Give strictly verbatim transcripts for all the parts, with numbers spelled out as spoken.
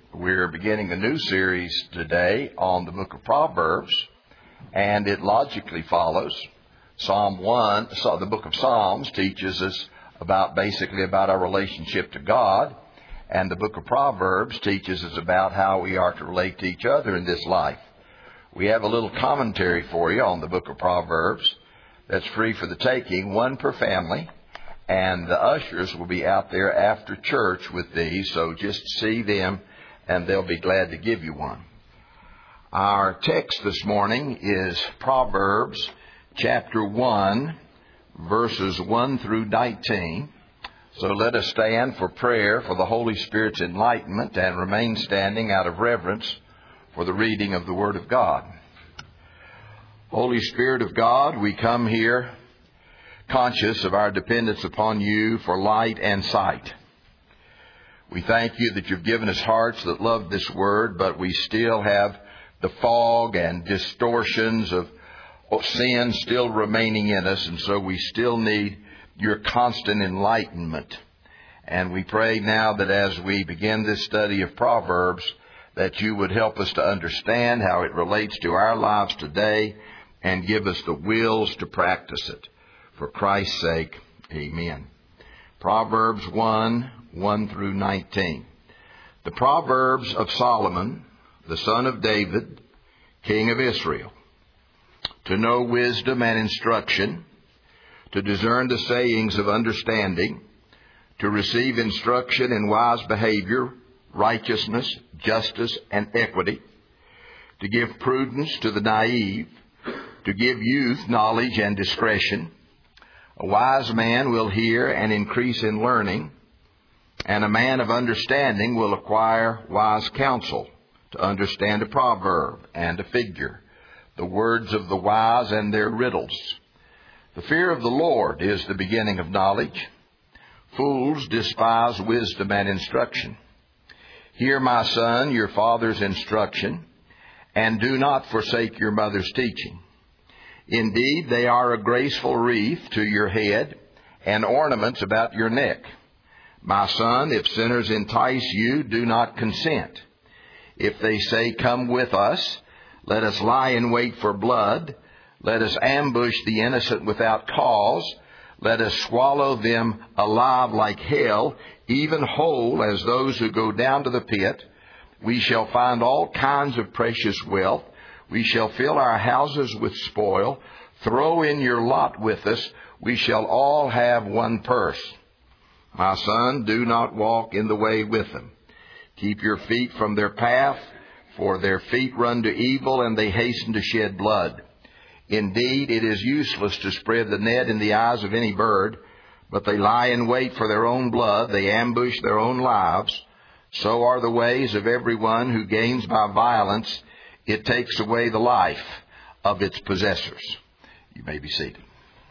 We're beginning a new series today on the book of Proverbs, and it logically follows. Psalm one, so the book of Psalms teaches us about basically about our relationship to God, and the book of Proverbs teaches us about how we are to relate to each other in this life. We have a little commentary for you on the book of Proverbs that's free for the taking, one per family. And the ushers will be out there after church with these, so just see them and they'll be glad to give you one. Our text this morning is Proverbs chapter one, verses one through nineteen. So let us stand for prayer for the Holy Spirit's enlightenment and remain standing out of reverence for the reading of the Word of God. Holy Spirit of God, we come here conscious of our dependence upon you for light and sight. We thank you that you've given us hearts that love this word, but we still have the fog and distortions of sin still remaining in us, and so we still need your constant enlightenment. And we pray now that as we begin this study of Proverbs, that you would help us to understand how it relates to our lives today and give us the wills to practice it. For Christ's sake, amen. Proverbs one, one through nineteen. The Proverbs of Solomon, the son of David, king of Israel. To know wisdom and instruction, to discern the sayings of understanding, to receive instruction in wise behavior, righteousness, justice, and equity, to give prudence to the naive, to give youth knowledge and discretion. A wise man will hear and increase in learning, and a man of understanding will acquire wise counsel, to understand a proverb and a figure, the words of the wise and their riddles. The fear of the Lord is the beginning of knowledge. Fools despise wisdom and instruction. Hear, my son, your father's instruction, and do not forsake your mother's teaching. Indeed, they are a graceful wreath to your head and ornaments about your neck. My son, if sinners entice you, do not consent. If they say, come with us, let us lie in wait for blood. Let us ambush the innocent without cause. Let us swallow them alive like hell, even whole as those who go down to the pit. We shall find all kinds of precious wealth. We shall fill our houses with spoil. Throw in your lot with us. We shall all have one purse. My son, do not walk in the way with them. Keep your feet from their path, for their feet run to evil, and they hasten to shed blood. Indeed, it is useless to spread the net in the eyes of any bird, but they lie in wait for their own blood. They ambush their own lives. So are the ways of everyone who gains by violence. It takes away the life of its possessors. You may be seated.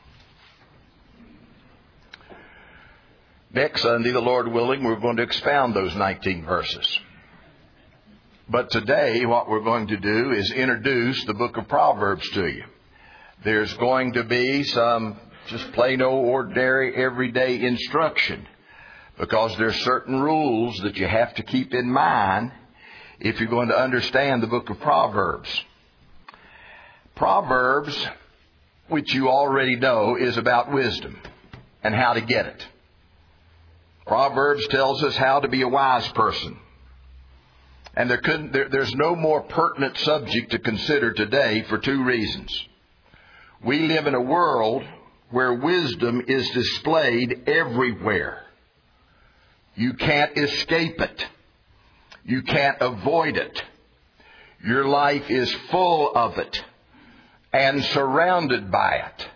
Next Sunday, the Lord willing, we're going to expound those nineteen verses. But today, what we're going to do is introduce the book of Proverbs to you. There's going to be some just plain old ordinary everyday instruction, because there's certain rules that you have to keep in mind if you're going to understand the book of Proverbs. Proverbs, which you already know, is about wisdom and how to get it. Proverbs tells us how to be a wise person. And there couldn't, there, there's no more pertinent subject to consider today for two reasons. We live in a world where wisdom is displayed everywhere. You can't escape it. You can't avoid it. Your life is full of it and surrounded by it.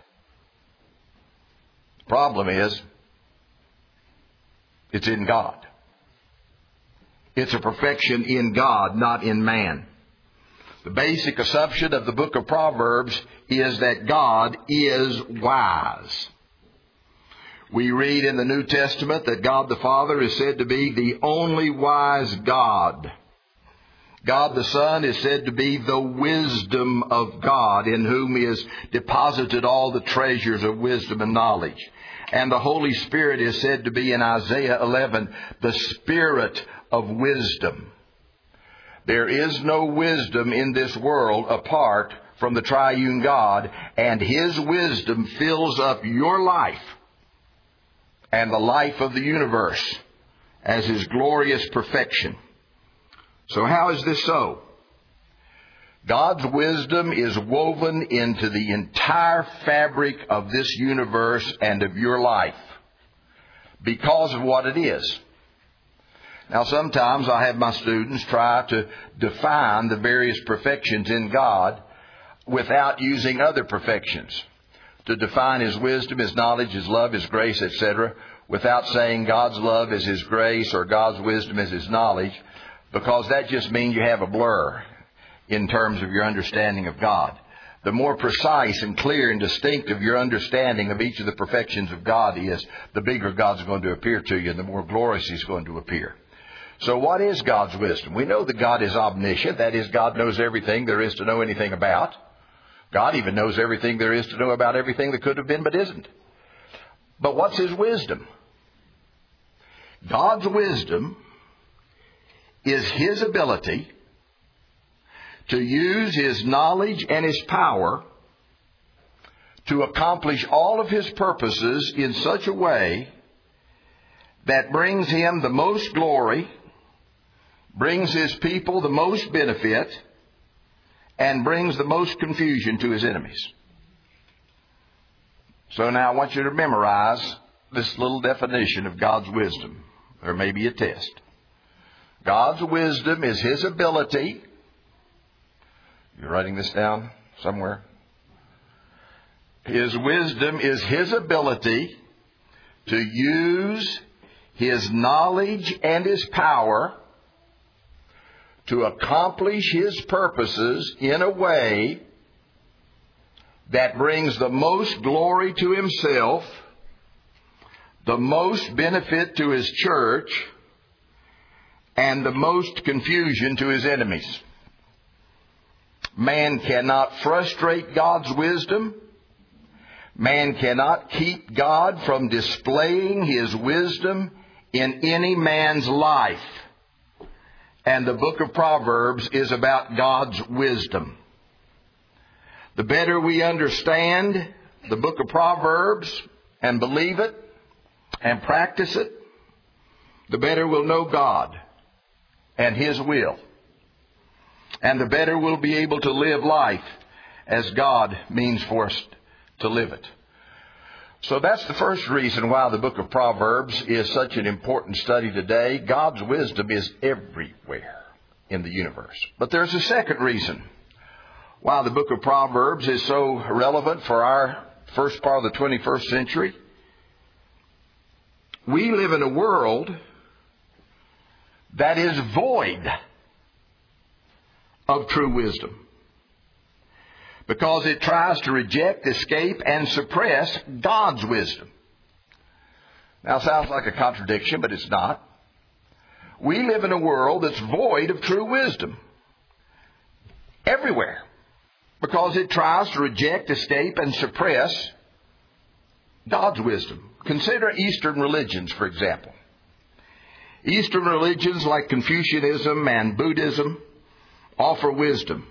The problem is, it's in God. It's a perfection in God, not in man. The basic assumption of the book of Proverbs is that God is wise. We read in the New Testament that God the Father is said to be the only wise God. God the Son is said to be the wisdom of God, in whom He has deposited all the treasures of wisdom and knowledge. And the Holy Spirit is said to be in Isaiah eleven, the Spirit of wisdom. There is no wisdom in this world apart from the triune God, and His wisdom fills up your life and the life of the universe as His glorious perfection. So how is this so? God's wisdom is woven into the entire fabric of this universe and of your life because of what it is. Now, sometimes I have my students try to define the various perfections in God without using other perfections. To define His wisdom, His knowledge, His love, His grace, et cetera, without saying God's love is His grace or God's wisdom is His knowledge, because that just means you have a blur in terms of your understanding of God. The more precise and clear and distinctive your understanding of each of the perfections of God is, the bigger God's going to appear to you and the more glorious He's going to appear. So what is God's wisdom? We know that God is omniscient. That is, God knows everything there is to know anything about. God even knows everything there is to know about everything that could have been but isn't. But what's His wisdom? God's wisdom is His ability to use His knowledge and His power to accomplish all of His purposes in such a way that brings Him the most glory, brings His people the most benefit, and brings the most confusion to His enemies. So now I want you to memorize this little definition of God's wisdom. There may be a test. God's wisdom is His ability. You're writing this down somewhere? His wisdom is His ability to use His knowledge and His power to accomplish His purposes in a way that brings the most glory to Himself, the most benefit to His church, and the most confusion to His enemies. Man cannot frustrate God's wisdom. Man cannot keep God from displaying His wisdom in any man's life. And the book of Proverbs is about God's wisdom. The better we understand the book of Proverbs and believe it and practice it, the better we'll know God and His will. And the better we'll be able to live life as God means for us to live it. So that's the first reason why the book of Proverbs is such an important study today. God's wisdom is everywhere in the universe. But there's a second reason why the book of Proverbs is so relevant for our first part of the twenty-first century. We live in a world that is void of true wisdom, because it tries to reject, escape, and suppress God's wisdom. Now, it sounds like a contradiction, but it's not. We live in a world that's void of true wisdom everywhere, because it tries to reject, escape, and suppress God's wisdom. Consider Eastern religions, for example. Eastern religions like Confucianism and Buddhism offer wisdom.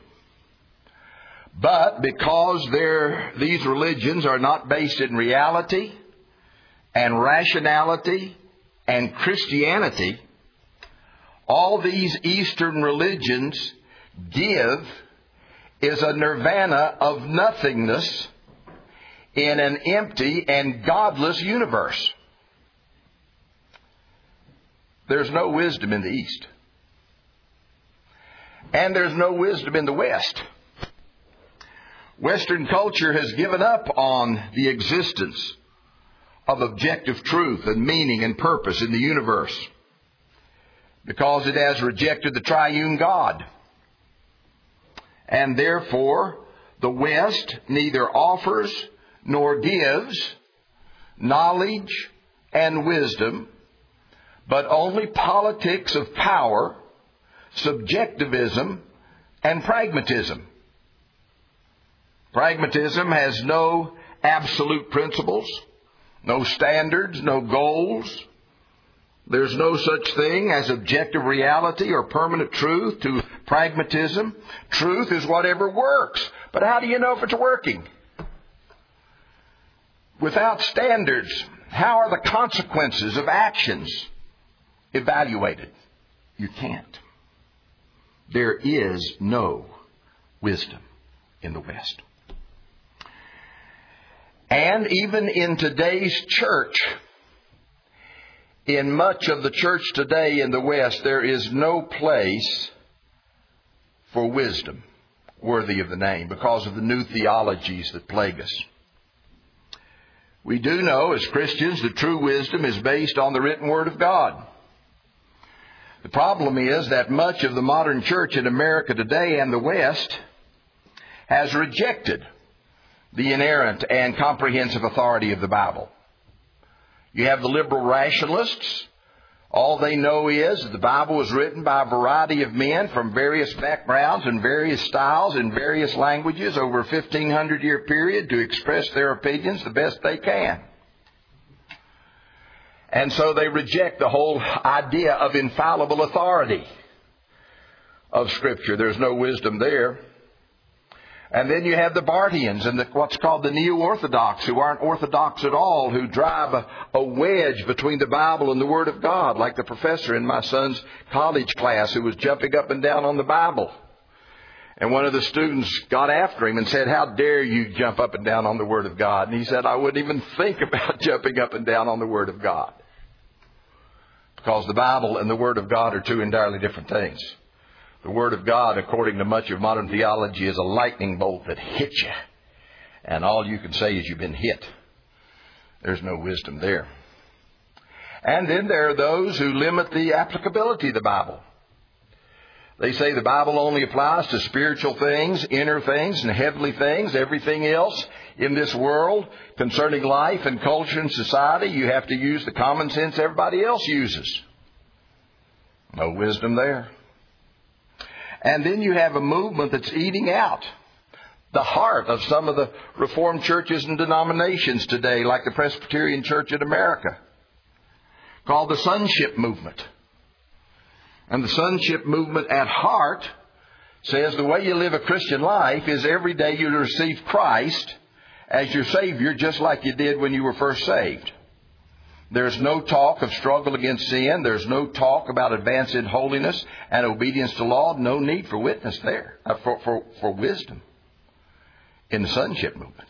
But because they're, these religions are not based in reality and rationality and Christianity, all these Eastern religions give is a nirvana of nothingness in an empty and godless universe. There's no wisdom in the East. And there's no wisdom in the West. Western culture has given up on the existence of objective truth and meaning and purpose in the universe, because it has rejected the triune God. And therefore, the West neither offers nor gives knowledge and wisdom, but only politics of power, subjectivism, and pragmatism. Pragmatism has no absolute principles, no standards, no goals. There's no such thing as objective reality or permanent truth to pragmatism. Truth is whatever works. But how do you know if it's working? Without standards, how are the consequences of actions evaluated? You can't. There is no wisdom in the West. And even in today's church, in much of the church today in the West, there is no place for wisdom worthy of the name because of the new theologies that plague us. We do know as Christians that true wisdom is based on the written Word of God. The problem is that much of the modern church in America today and the West has rejected the inerrant and comprehensive authority of the Bible. You have the liberal rationalists. All they know is that the Bible was written by a variety of men from various backgrounds and various styles in various languages over a fifteen hundred year period to express their opinions the best they can. And so they reject the whole idea of infallible authority of Scripture. There's no wisdom there. And then you have the Bartians and the, what's called the Neo-Orthodox, who aren't Orthodox at all, who drive a, a wedge between the Bible and the Word of God, like the professor in my son's college class who was jumping up and down on the Bible. And one of the students got after him and said, "How dare you jump up and down on the Word of God?" And he said, "I wouldn't even think about jumping up and down on the Word of God." Because the Bible and the Word of God are two entirely different things. The Word of God, according to much of modern theology, is a lightning bolt that hits you. And all you can say is you've been hit. There's no wisdom there. And then there are those who limit the applicability of the Bible. They say the Bible only applies to spiritual things, inner things, and heavenly things. Everything else in this world concerning life and culture and society, you have to use the common sense everybody else uses. No wisdom there. And then you have a movement that's eating out the heart of some of the Reformed churches and denominations today, like the Presbyterian Church in America, called the Sonship Movement. And the Sonship Movement at heart says the way you live a Christian life is every day you receive Christ as your Savior, just like you did when you were first saved. There's no talk of struggle against sin. There's no talk about advance in holiness and obedience to law. No need for witness there, uh, for, for, for wisdom in the Sonship Movement.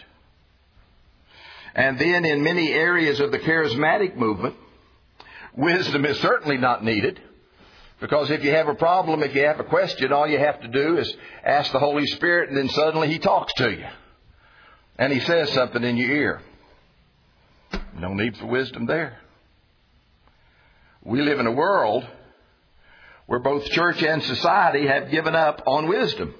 And then in many areas of the charismatic movement, wisdom is certainly not needed. Because if you have a problem, if you have a question, all you have to do is ask the Holy Spirit, and then suddenly He talks to you. And He says something in your ear. No need for wisdom there. We live in a world where both church and society have given up on wisdom.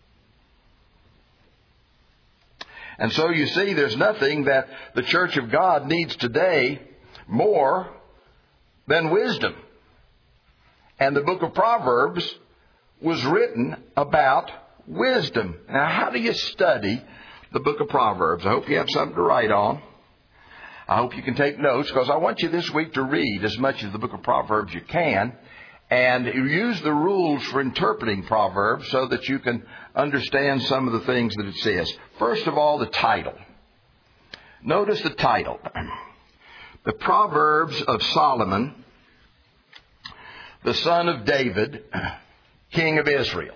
And so you see, there's nothing that the Church of God needs today more than wisdom. And the book of Proverbs was written about wisdom. Now, how do you study the book of Proverbs? I hope you have something to write on. I hope you can take notes, because I want you this week to read as much of the book of Proverbs you can and use the rules for interpreting Proverbs so that you can understand some of the things that it says. First of all, the title. Notice the title. The Proverbs of Solomon, the son of David, king of Israel.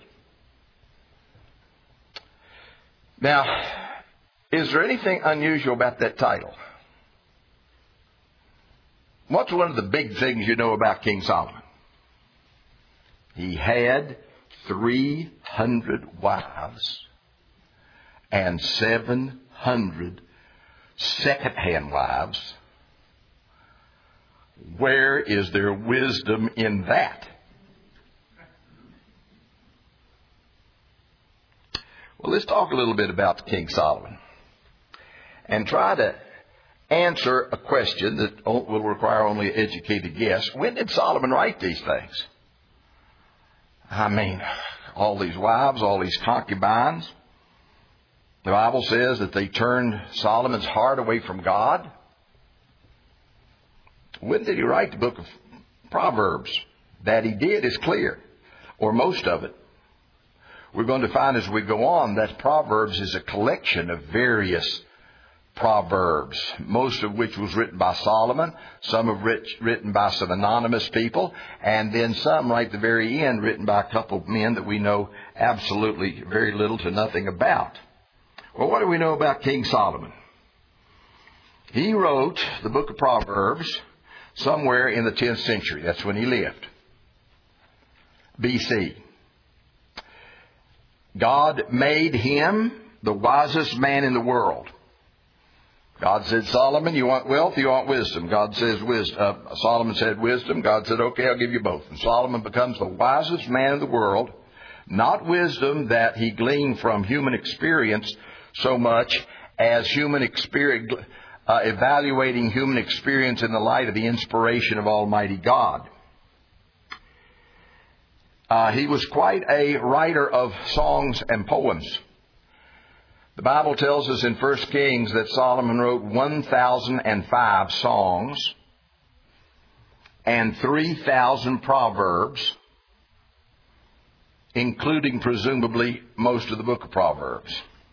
Now, is there anything unusual about that title? What's one of the big things you know about King Solomon? He had three hundred wives and seven hundred second-hand wives. Where is there wisdom in that? Well, let's talk a little bit about King Solomon and try to answer a question that will require only an educated guess. When did Solomon write these things? I mean, all these wives, all these concubines. The Bible says that they turned Solomon's heart away from God. When did he write the book of Proverbs? That he did is clear, or most of it. we're going to find as we go on that Proverbs is a collection of various proverbs, most of which was written by Solomon, some of which written by some anonymous people, and then some right at the very end written by a couple of men that we know absolutely very little to nothing about. Well, what do we know about King Solomon? He wrote the book of Proverbs somewhere in the tenth century. That's when he lived. B C. God made him the wisest man in the world. God said, Solomon, you want wealth, you want wisdom. God says wisdom. Uh, Solomon said wisdom. God said, okay, I'll give you both. And Solomon becomes the wisest man in the world. Not wisdom that he gleaned from human experience so much as human experience, uh, evaluating human experience in the light of the inspiration of Almighty God. Uh, he was quite a writer of songs and poems. The Bible tells us in First Kings that Solomon wrote one thousand five songs and three thousand proverbs, including presumably most of the book of Proverbs.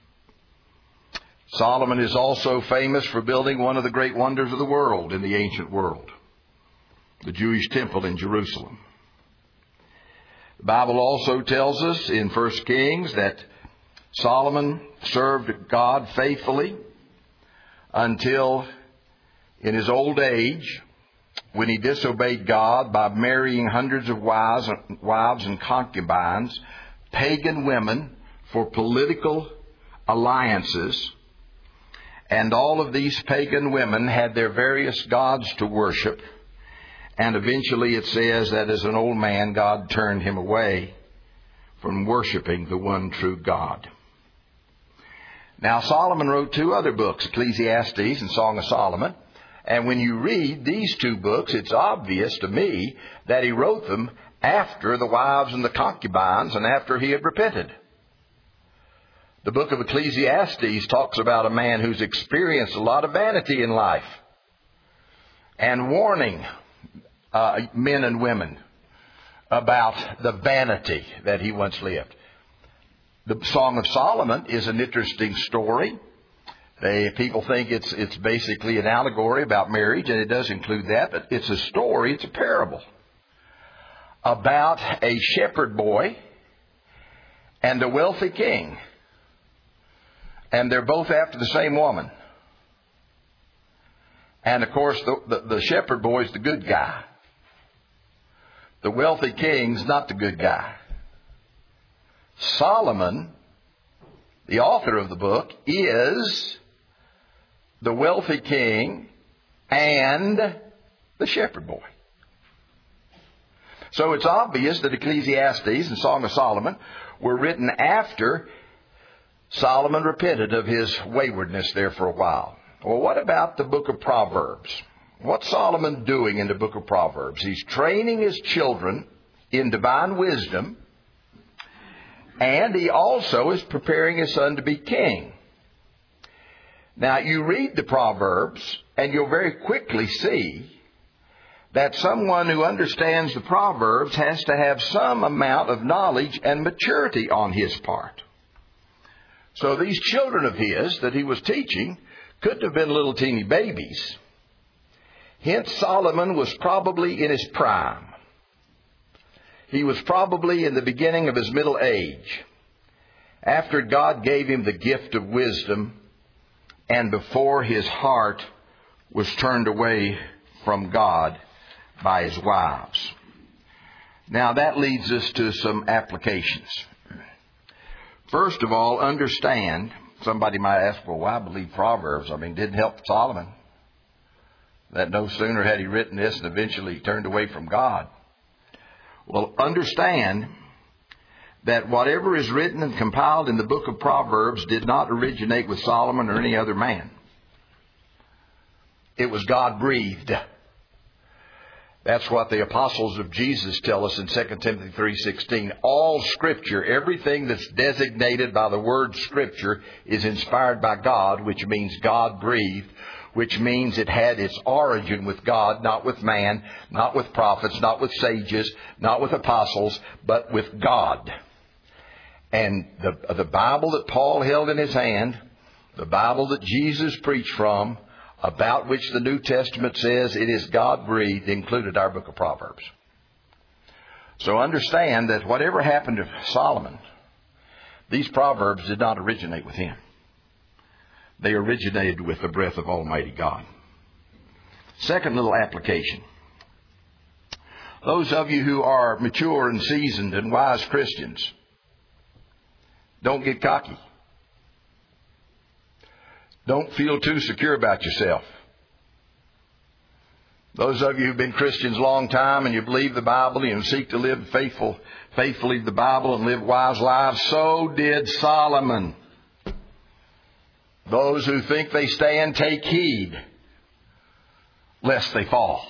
Solomon is also famous for building one of the great wonders of the world in the ancient world, the Jewish temple in Jerusalem. The Bible also tells us in First Kings that Solomon served God faithfully until in his old age, when he disobeyed God by marrying hundreds of wives, wives and concubines, pagan women for political alliances. And all of these pagan women had their various gods to worship. And eventually it says that as an old man, God turned him away from worshiping the one true God. Now, Solomon wrote two other books, Ecclesiastes and Song of Solomon. And when you read these two books, it's obvious to me that he wrote them after the wives and the concubines and after he had repented. The book of Ecclesiastes talks about a man who's experienced a lot of vanity in life and warning uh, men and women about the vanity that he once lived. The Song of Solomon is an interesting story. They, people think it's it's basically an allegory about marriage, and it does include that, but it's a story, it's a parable about a shepherd boy and a wealthy king. And they're both after the same woman. And of course, the, the, the shepherd boy's the good guy. The wealthy king's not the good guy. Solomon, the author of the book, is the wealthy king and the shepherd boy. So it's obvious that Ecclesiastes and Song of Solomon were written after Solomon repented of his waywardness there for a while. Well, what about the book of Proverbs? What's Solomon doing in the book of Proverbs? He's training his children in divine wisdom, and he also is preparing his son to be king. Now, you read the Proverbs, and you'll very quickly see that someone who understands the Proverbs has to have some amount of knowledge and maturity on his part. So these children of his that he was teaching couldn't have been little teeny babies. Hence, Solomon was probably in his prime. He was probably in the beginning of his middle age, after God gave him the gift of wisdom and before his heart was turned away from God by his wives. Now that leads us to some applications. First of all, understand, somebody might ask, well, why believe Proverbs? I mean, it didn't help Solomon. That no sooner had he written this and eventually he turned away from God. Well, understand that whatever is written and compiled in the book of Proverbs did not originate with Solomon or any other man. It was God-breathed. That's what the apostles of Jesus tell us in Second Timothy three sixteen. All Scripture, everything that's designated by the word Scripture, is inspired by God, which means God-breathed, which means it had its origin with God, not with man, not with prophets, not with sages, not with apostles, but with God. And the, the Bible that Paul held in his hand, the Bible that Jesus preached from, about which the New Testament says it is God-breathed, included our book of Proverbs. So understand that whatever happened to Solomon, these Proverbs did not originate with him. They originated with the breath of Almighty God. Second little application. Those of you who are mature and seasoned and wise Christians, don't get cocky. Don't feel too secure about yourself. Those of you who've been Christians a long time and you believe the Bible and you seek to live faithful, faithfully the Bible and live wise lives, so did Solomon. Those who think they stand, take heed, lest they fall.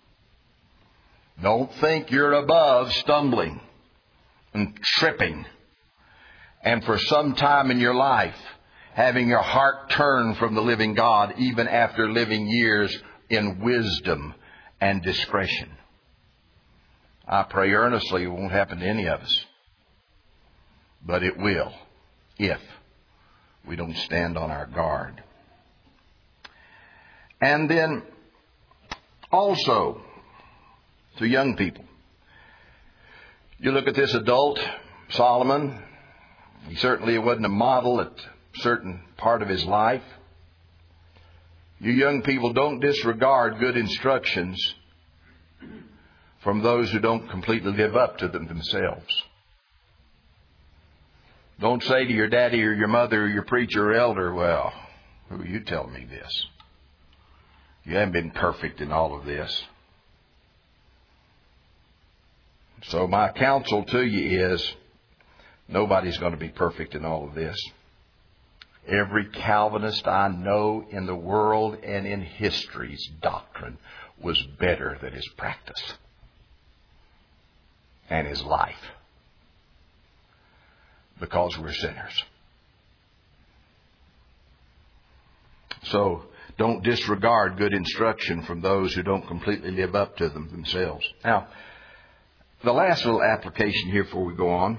Don't think you're above stumbling and tripping, and for some time in your life, having your heart turned from the living God, even after living years in wisdom and discretion. I pray earnestly it won't happen to any of us. But it will, if we don't stand on our guard. And then also to young people. You look at this adult, Solomon, he certainly wasn't a model at a certain part of his life. You young people, don't disregard good instructions from those who don't completely live up to them themselves. Don't say to your daddy or your mother or your preacher or elder, well, who are you telling me this? You haven't been perfect in all of this. So my counsel to you is, nobody's going to be perfect in all of this. Every Calvinist I know in the world and in history's doctrine was better than his practice and his life, because we're sinners. So don't disregard good instruction from those who don't completely live up to them themselves. Now, the last little application here before we go on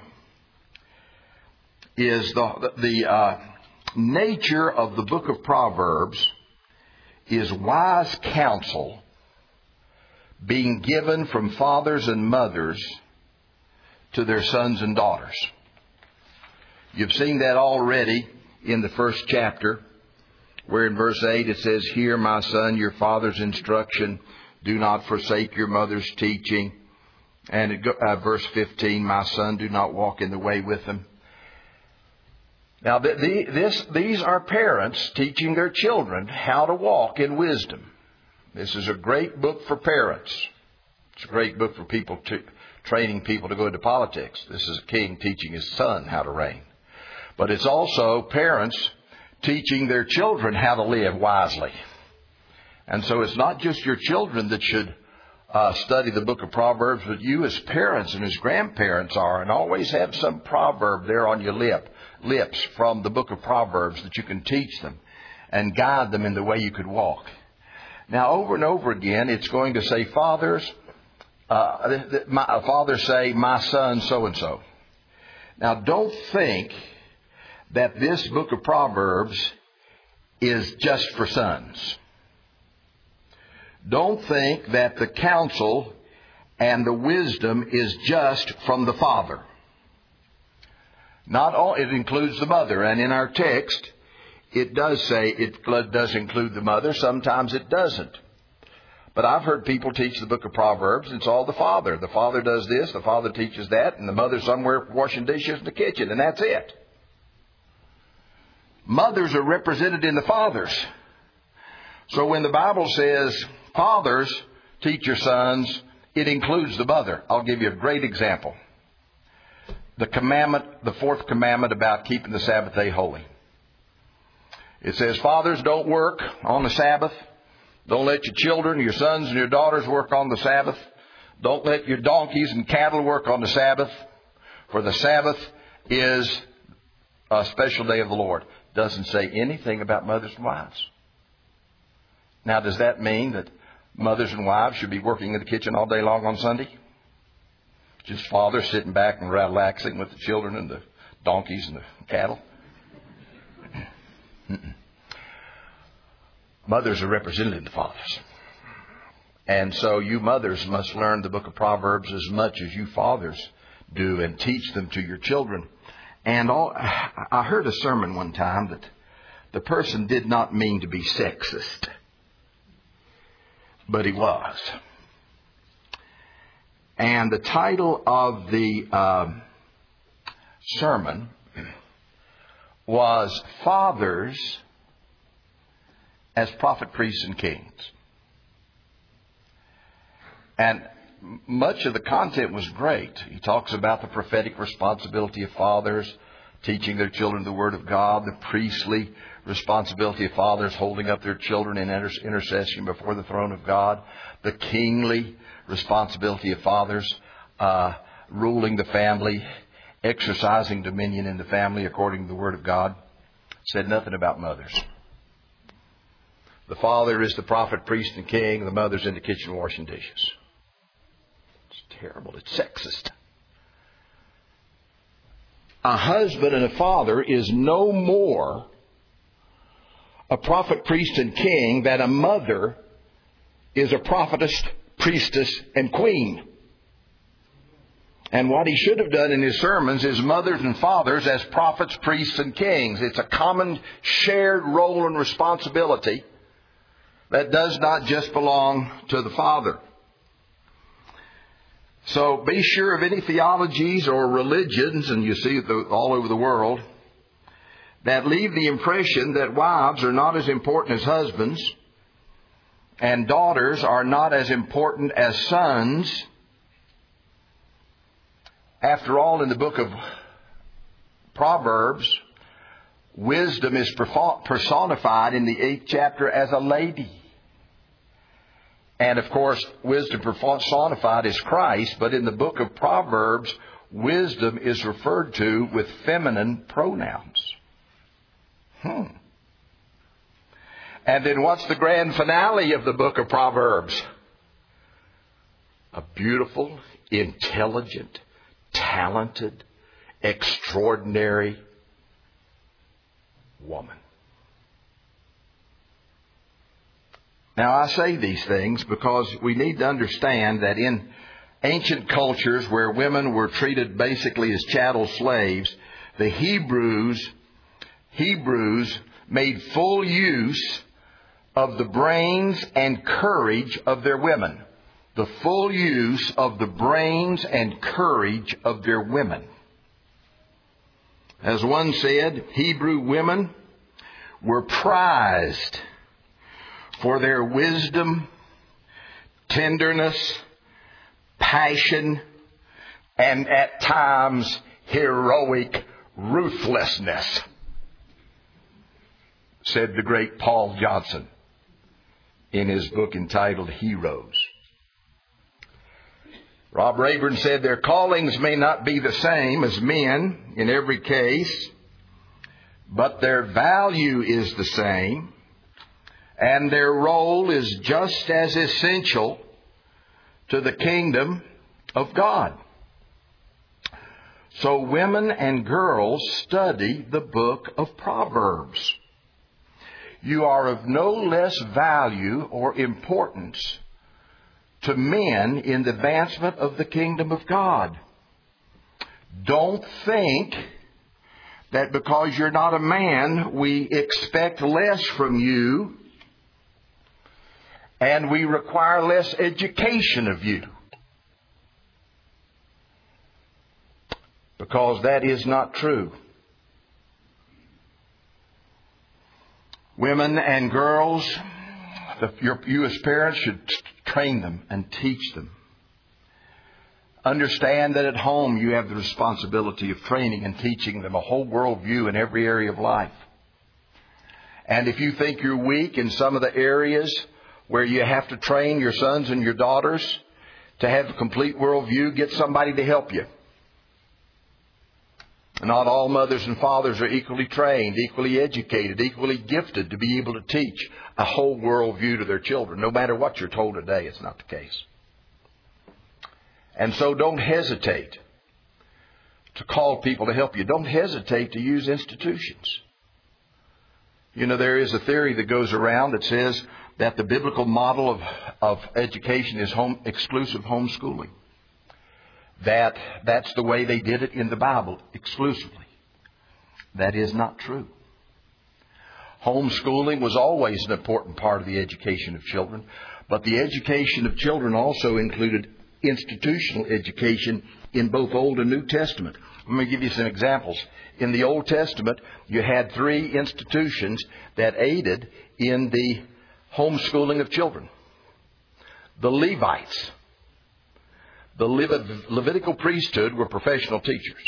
is the the uh, nature of the book of Proverbs is wise counsel being given from fathers and mothers to their sons and daughters. You've seen that already in the first chapter, where in verse eight it says, "Hear, my son, your father's instruction. Do not forsake your mother's teaching." And it, uh, verse fifteen, "My son, do not walk in the way with them." Now, the, the, this, these are parents teaching their children how to walk in wisdom. This is a great book for parents. It's a great book for people to, training people to go into politics. This is a king teaching his son how to reign. But it's also parents teaching their children how to live wisely. And so it's not just your children that should uh, study the book of Proverbs, but you as parents and as grandparents are, and always have some proverb there on your lip. lips from the book of Proverbs that you can teach them and guide them in the way you could walk. Now, over and over again, it's going to say, fathers, uh, my, fathers say, my son so-and-so. Now, don't think that this book of Proverbs is just for sons. Don't think that the counsel and the wisdom is just from the father. Not all, it includes the mother. And in our text, it does say it does include the mother. Sometimes it doesn't. But I've heard people teach the book of Proverbs, and it's all the father. The father does this, the father teaches that, and the mother's somewhere washing dishes in the kitchen, and that's it. Mothers are represented in the fathers. So when the Bible says, fathers, teach your sons, it includes the mother. I'll give you a great example. The commandment, the fourth commandment about keeping the Sabbath day holy. It says, fathers, don't work on the Sabbath. Don't let your children, your sons and your daughters work on the Sabbath. Don't let your donkeys and cattle work on the Sabbath. For the Sabbath is a special day of the Lord. Doesn't say anything about mothers and wives. Now, does that mean that mothers and wives should be working in the kitchen all day long on Sunday? Just fathers sitting back and relaxing with the children and the donkeys and the cattle. Mothers are represented the fathers. And so you mothers must learn the book of Proverbs as much as you fathers do and teach them to your children. And all, I heard a sermon one time that the person did not mean to be sexist, but he was. And the title of the uh, sermon was Fathers as Prophet, Priests, and Kings. And much of the content was great. He talks about the prophetic responsibility of fathers, teaching their children the Word of God, the priestly responsibility of fathers holding up their children in intercession before the throne of God, the kingly responsibility of fathers uh, ruling the family, exercising dominion in the family according to the Word of God. Said nothing about mothers. The father is the prophet, priest, and king. The mother's in the kitchen washing dishes. It's terrible. It's sexist. A husband and a father is no more a prophet, priest, and king than a mother is a prophetess, priestess, and queen. And what he should have done in his sermons is mothers and fathers as prophets, priests, and kings. It's a common shared role and responsibility that does not just belong to the father. So be sure of any theologies or religions, and you see it all over the world, that leave the impression that wives are not as important as husbands and daughters are not as important as sons. After all, in the book of Proverbs, wisdom is personified in the eighth chapter as a lady. And of course, wisdom personified is Christ, but in the book of Proverbs, wisdom is referred to with feminine pronouns. Hmm. And then what's the grand finale of the book of Proverbs? A beautiful, intelligent, talented, extraordinary woman. Now, I say these things because we need to understand that in ancient cultures where women were treated basically as chattel slaves, the Hebrews, Hebrews made full use of the brains and courage of their women. The full use of the brains and courage of their women. As one said, Hebrew women were prized for their wisdom, tenderness, passion, and at times heroic ruthlessness, said the great Paul Johnson in his book entitled Heroes. Rob Rayburn said their callings may not be the same as men in every case, but their value is the same. And their role is just as essential to the kingdom of God. So women and girls study the book of Proverbs. You are of no less value or importance to men in the advancement of the kingdom of God. Don't think that because you're not a man, we expect less from you and we require less education of you. Because that is not true. Women and girls, the, your, you as parents should train them and teach them. Understand that at home you have the responsibility of training and teaching them a whole worldview in every area of life. And if you think you're weak in some of the areas where you have to train your sons and your daughters to have a complete worldview, get somebody to help you. Not all mothers and fathers are equally trained, equally educated, equally gifted to be able to teach a whole worldview to their children. No matter what you're told today, it's not the case. And so don't hesitate to call people to help you. Don't hesitate to use institutions. You know, there is a theory that goes around that says that the biblical model of, of education is home, exclusive homeschooling. That that's the way they did it in the Bible, exclusively. That is not true. Homeschooling was always an important part of the education of children, but the education of children also included institutional education in both Old and New Testament. Let me give you some examples. In the Old Testament, you had three institutions that aided in the homeschooling of children. The Levites, the Levitical priesthood, were professional teachers.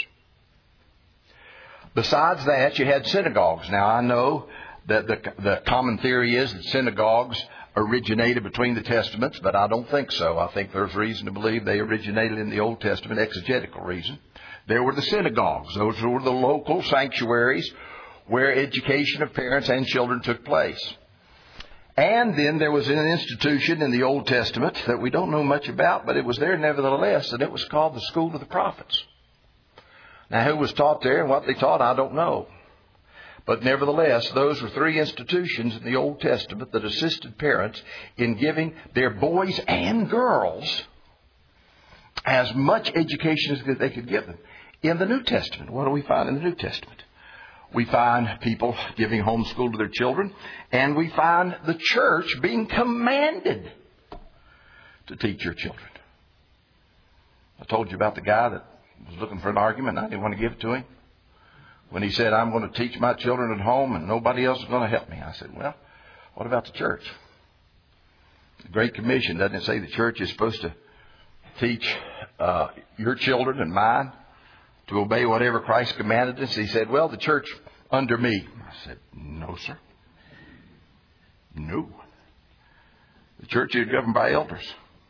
Besides that, you had synagogues. Now, I know that the, the common theory is that synagogues originated between the Testaments, but I don't think so. I think there's reason to believe they originated in the Old Testament, exegetical reason. There were the synagogues. Those were the local sanctuaries where education of parents and children took place. And then there was an institution in the Old Testament that we don't know much about, but it was there nevertheless, and it was called the School of the Prophets. Now, who was taught there and what they taught, I don't know. But nevertheless, those were three institutions in the Old Testament that assisted parents in giving their boys and girls as much education as they could give them. In the New Testament, what do we find in the New Testament? We find people giving homeschool to their children, and we find the church being commanded to teach your children. I told you about the guy that was looking for an argument, and I didn't want to give it to him. When he said, I'm going to teach my children at home and nobody else is going to help me. I said, well, what about the church? The Great Commission, doesn't it say the church is supposed to teach uh, your children and mine to obey whatever Christ commanded us? He said, well, the church under me. I said, no, sir. No. The church is governed by elders.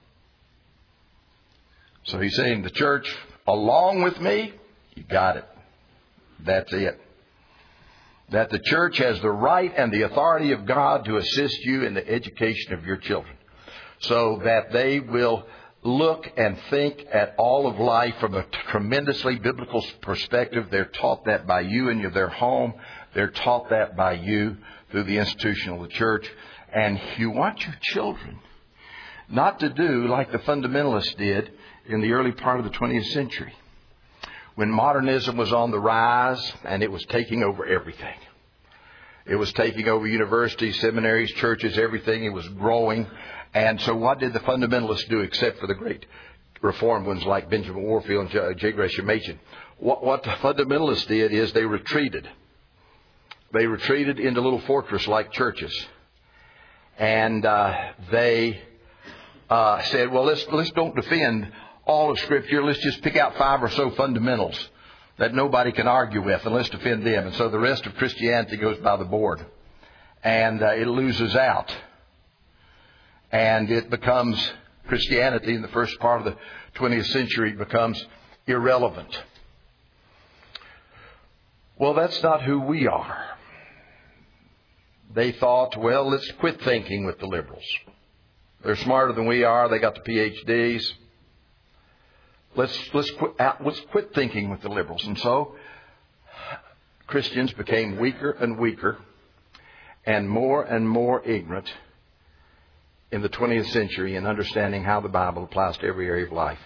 So he's saying the church along with me, you got it. That's it. That the church has the right and the authority of God to assist you in the education of your children, so that they will look and think at all of life from a tremendously biblical perspective. They're taught that by you in their home. They're taught that by you through the institution of the church. And you want your children not to do like the fundamentalists did in the early part of the twentieth century, when modernism was on the rise and it was taking over everything. It was taking over universities, seminaries, churches, everything. It was growing. And so what did the fundamentalists do, except for the great reformed ones like Benjamin Warfield and J. Gresham Machen? What, what the fundamentalists did is they retreated. They retreated into little fortress-like churches. And uh, they uh, said, well, let's, let's don't defend all of Scripture. Let's just pick out five or so fundamentals that nobody can argue with, and let's defend them. And so the rest of Christianity goes by the board. And uh, it loses out. And it becomes, Christianity in the first part of the twentieth century becomes irrelevant. Well, that's not who we are. They thought, well, let's quit thinking with the liberals. They're smarter than we are. They got the P H Ds. Let's let's quit, let's quit thinking with the liberals. And so Christians became weaker and weaker and more and more ignorant in the twentieth century in understanding how the Bible applies to every area of life.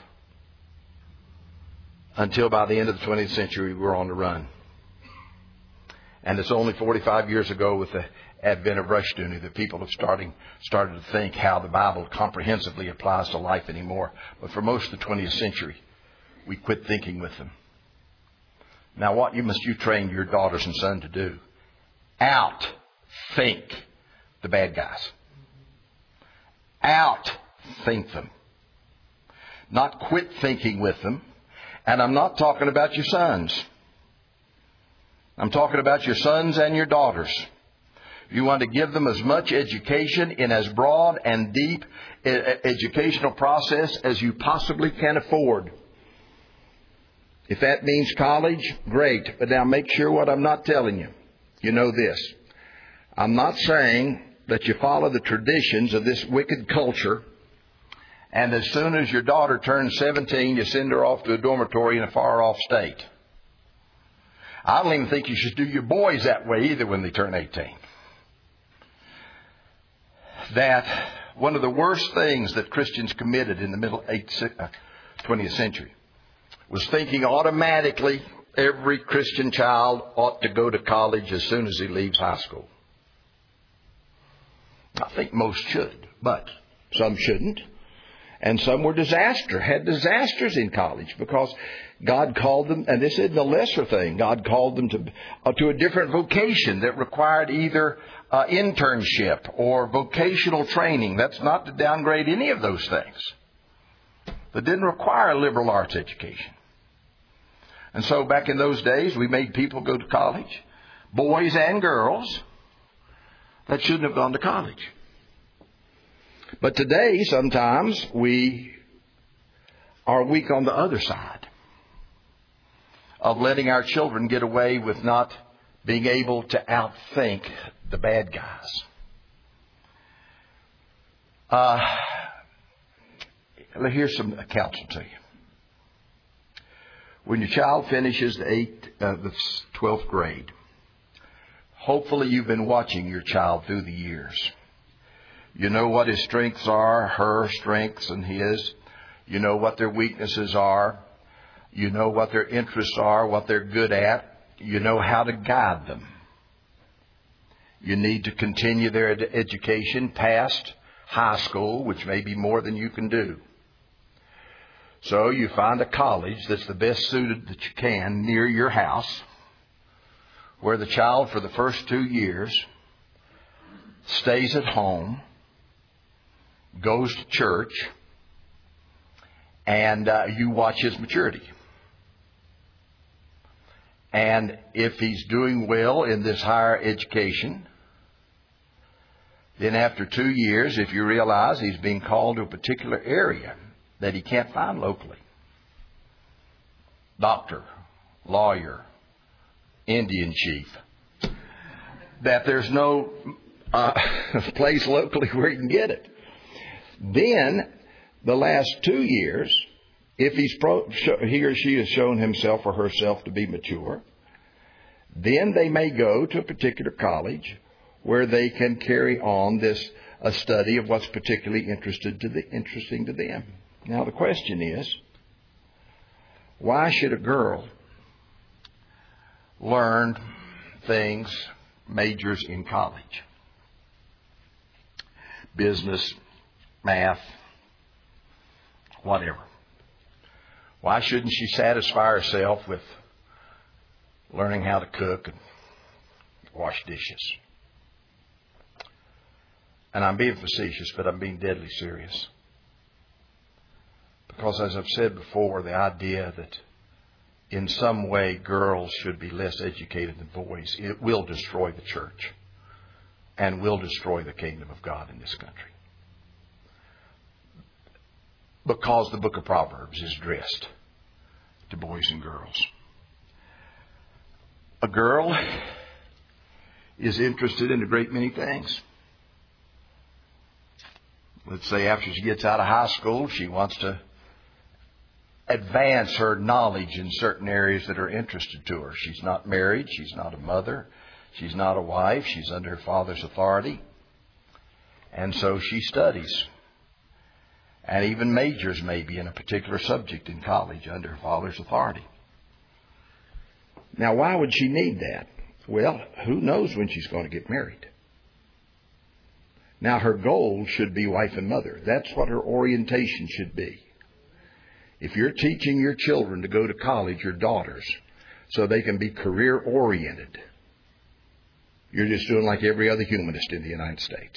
Until by the end of the twentieth century, we were on the run. And it's only forty-five years ago, with the advent of Rushdoony, that people have starting, started to think how the Bible comprehensively applies to life anymore. But for most of the twentieth century, we quit thinking with them. Now, what you must you train your daughters and sons to do? Out-think the bad guys. Out-think them. Not quit thinking with them. And I'm not talking about your sons. I'm talking about your sons and your daughters. You want to give them as much education in as broad and deep educational process as you possibly can afford. If that means college, great. But now make sure what I'm not telling you. You know this. I'm not saying that you follow the traditions of this wicked culture, and as soon as your daughter turns seventeen, you send her off to a dormitory in a far-off state. I don't even think you should do your boys that way either when they turn eighteen. That one of the worst things that Christians committed in the middle twentieth century was thinking automatically every Christian child ought to go to college as soon as he leaves high school. I think most should, but some shouldn't. And some were disaster, had disasters in college because God called them, and this isn't a lesser thing, God called them to, uh, to a different vocation that required either uh, internship or vocational training. That's not to downgrade any of those things. That didn't require a liberal arts education. And so back in those days, we made people go to college, boys and girls, that shouldn't have gone to college. But today, sometimes we are weak on the other side of letting our children get away with not being able to outthink the bad guys. Uh, here's some counsel to you. When your child finishes the eighth, uh, the twelfth grade, hopefully you've been watching your child through the years. You know what his strengths are, her strengths and his. You know what their weaknesses are. You know what their interests are, what they're good at. You know how to guide them. You need to continue their ed- education past high school, which may be more than you can do. So you find a college that's the best suited that you can near your house, where the child for the first two years stays at home, goes to church, and uh, you watch his maturity. And if he's doing well in this higher education, then after two years, if you realize he's being called to a particular area that he can't find locally, doctor, lawyer, Indian chief, that there's no uh, place locally where he can get it. Then, the last two years, if he's pro, he or she has shown himself or herself to be mature, then they may go to a particular college where they can carry on this a study of what's particularly interested to the, interesting to them. Now, the question is, why should a girl learn things, majors in college? Business, math, whatever. Why shouldn't she satisfy herself with learning how to cook and wash dishes? And I'm being facetious, but I'm being deadly serious. Because as I've said before, the idea that in some way girls should be less educated than boys, it will destroy the church and will destroy the kingdom of God in this country. Because the book of Proverbs is addressed to boys and girls. A girl is interested in a great many things. Let's say after she gets out of high school, she wants to advance her knowledge in certain areas that are interested to her. She's not married. She's not a mother. She's not a wife. She's under her father's authority. And so she studies. And even majors maybe in a particular subject in college under her father's authority. Now, why would she need that? Well, who knows when she's going to get married? Now, her goal should be wife and mother. That's what her orientation should be. If you're teaching your children to go to college, your daughters, so they can be career-oriented, you're just doing like every other humanist in the United States.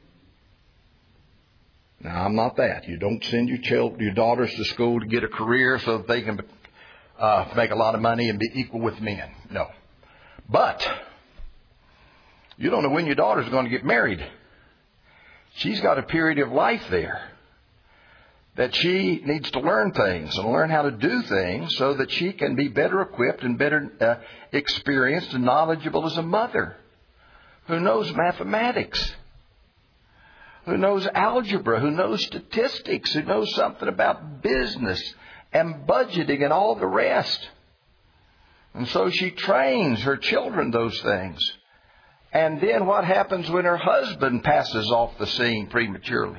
Now, I'm not that. You don't send your children, your daughters to school to get a career so that they can uh, make a lot of money and be equal with men. No. But you don't know when your daughter's going to get married. She's got a period of life there that she needs to learn things and learn how to do things so that she can be better equipped and better uh, experienced and knowledgeable as a mother who knows mathematics, who knows algebra, who knows statistics, who knows something about business and budgeting and all the rest. And so she trains her children those things. And then what happens when her husband passes off the scene prematurely?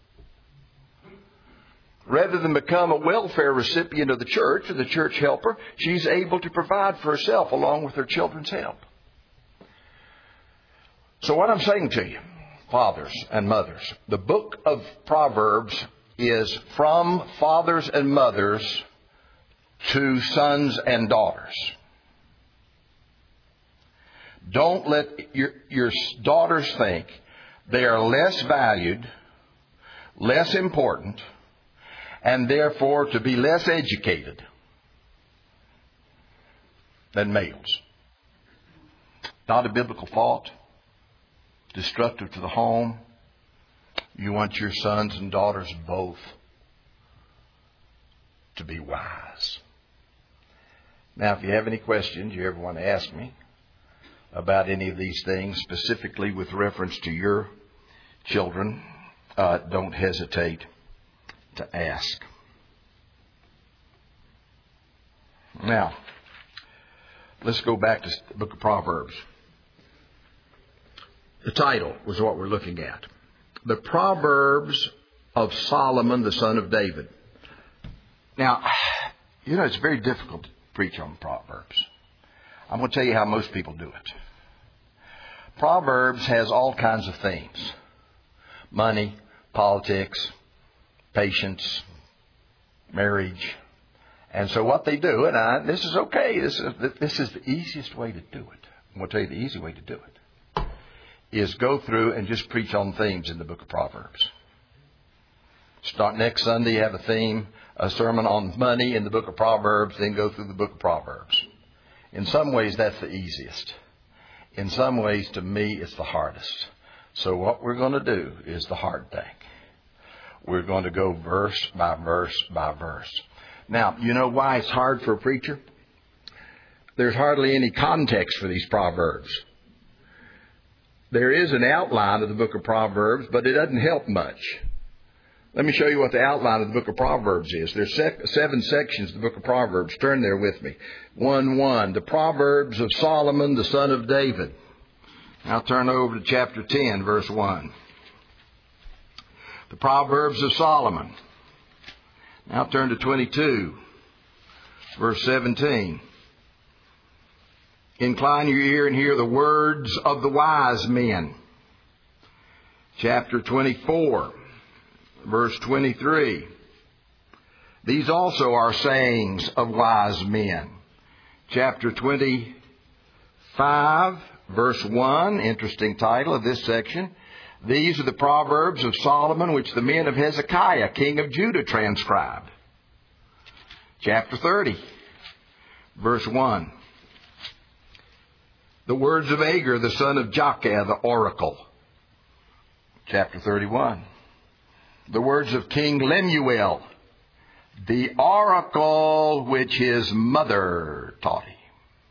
Rather than become a welfare recipient of the church or the church helper, she's able to provide for herself along with her children's help. So what I'm saying to you, fathers and mothers, the book of Proverbs is from fathers and mothers to sons and daughters. Don't let your, your daughters think they are less valued, less important, and therefore to be less educated than males. Not a biblical thought. Destructive to the home. You want your sons and daughters both to be wise. Now, if you have any questions you ever want to ask me about any of these things, specifically with reference to your children, uh, don't hesitate to ask. Now, let's go back to the book of Proverbs. The title was what we're looking at. The Proverbs of Solomon, the son of David. Now, you know, it's very difficult to preach on Proverbs. I'm going to tell you how most people do it. Proverbs has all kinds of themes. Money, politics, patience, marriage. And so what they do, and I, this is okay, this is, this is the easiest way to do it. I'm going to tell you the easy way to do it, is go through and just preach on themes in the book of Proverbs. Start next Sunday, have a theme, a sermon on money in the book of Proverbs, then go through the book of Proverbs. In some ways, that's the easiest. In some ways, to me, it's the hardest. So what we're going to do is the hard thing. We're going to go verse by verse by verse. Now, you know why it's hard for a preacher? There's hardly any context for these Proverbs. There is an outline of the book of Proverbs, but it doesn't help much. Let me show you what the outline of the book of Proverbs is. There's seven sections of the book of Proverbs. Turn there with me. one one. The Proverbs of Solomon, the son of David. Now turn over to chapter ten, verse one. The Proverbs of Solomon. Now turn to twenty-two, verse seventeen. Incline your ear and hear the words of the wise men. Chapter twenty-four, verse twenty-three. These also are sayings of wise men. Chapter twenty-five, verse one, interesting title of this section. These are the Proverbs of Solomon, which the men of Hezekiah, king of Judah, transcribed. Chapter thirty, verse one. The words of Agur, the son of Jakeh, the oracle. Chapter thirty-one. The words of King Lemuel, the oracle which his mother taught him.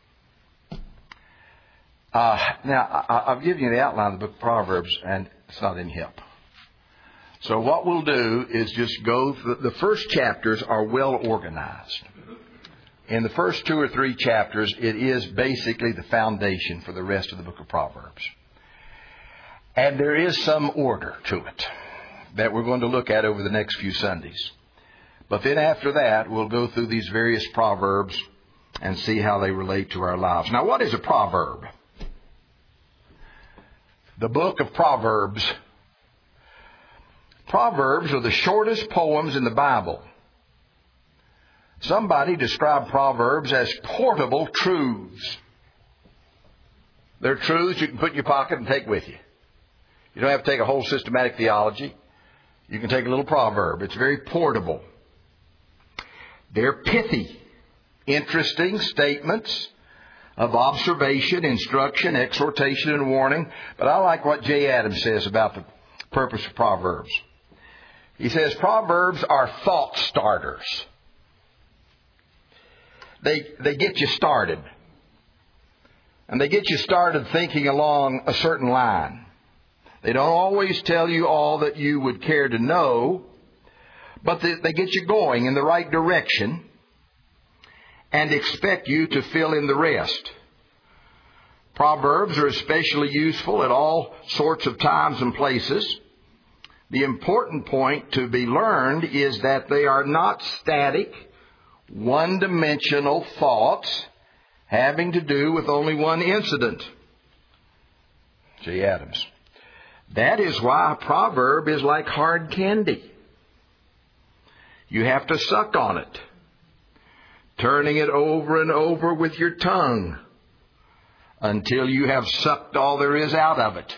Uh, now, I, I've given you the outline of the book of Proverbs, and it's not any help. So what we'll do is just go through. The first chapters are well organized. In the first two or three chapters, it is basically the foundation for the rest of the book of Proverbs. And there is some order to it that we're going to look at over the next few Sundays. But then after that, we'll go through these various proverbs and see how they relate to our lives. Now, what is a proverb? The book of Proverbs. Proverbs are the shortest poems in the Bible. Somebody described Proverbs as portable truths. They're truths you can put in your pocket and take with you. You don't have to take a whole systematic theology. You can take a little proverb. It's very portable. They're pithy, interesting statements of observation, instruction, exhortation, and warning. But I like what Jay Adams says about the purpose of Proverbs. He says Proverbs are thought starters. They, they get you started. And they get you started thinking along a certain line. They don't always tell you all that you would care to know, but they, they get you going in the right direction. and expect you to fill in the rest. Proverbs are especially useful at all sorts of times and places. The important point to be learned is that they are not static, one-dimensional thoughts having to do with only one incident. J. Adams. That is why a proverb is like hard candy. You have to suck on it, turning it over and over with your tongue until you have sucked all there is out of it.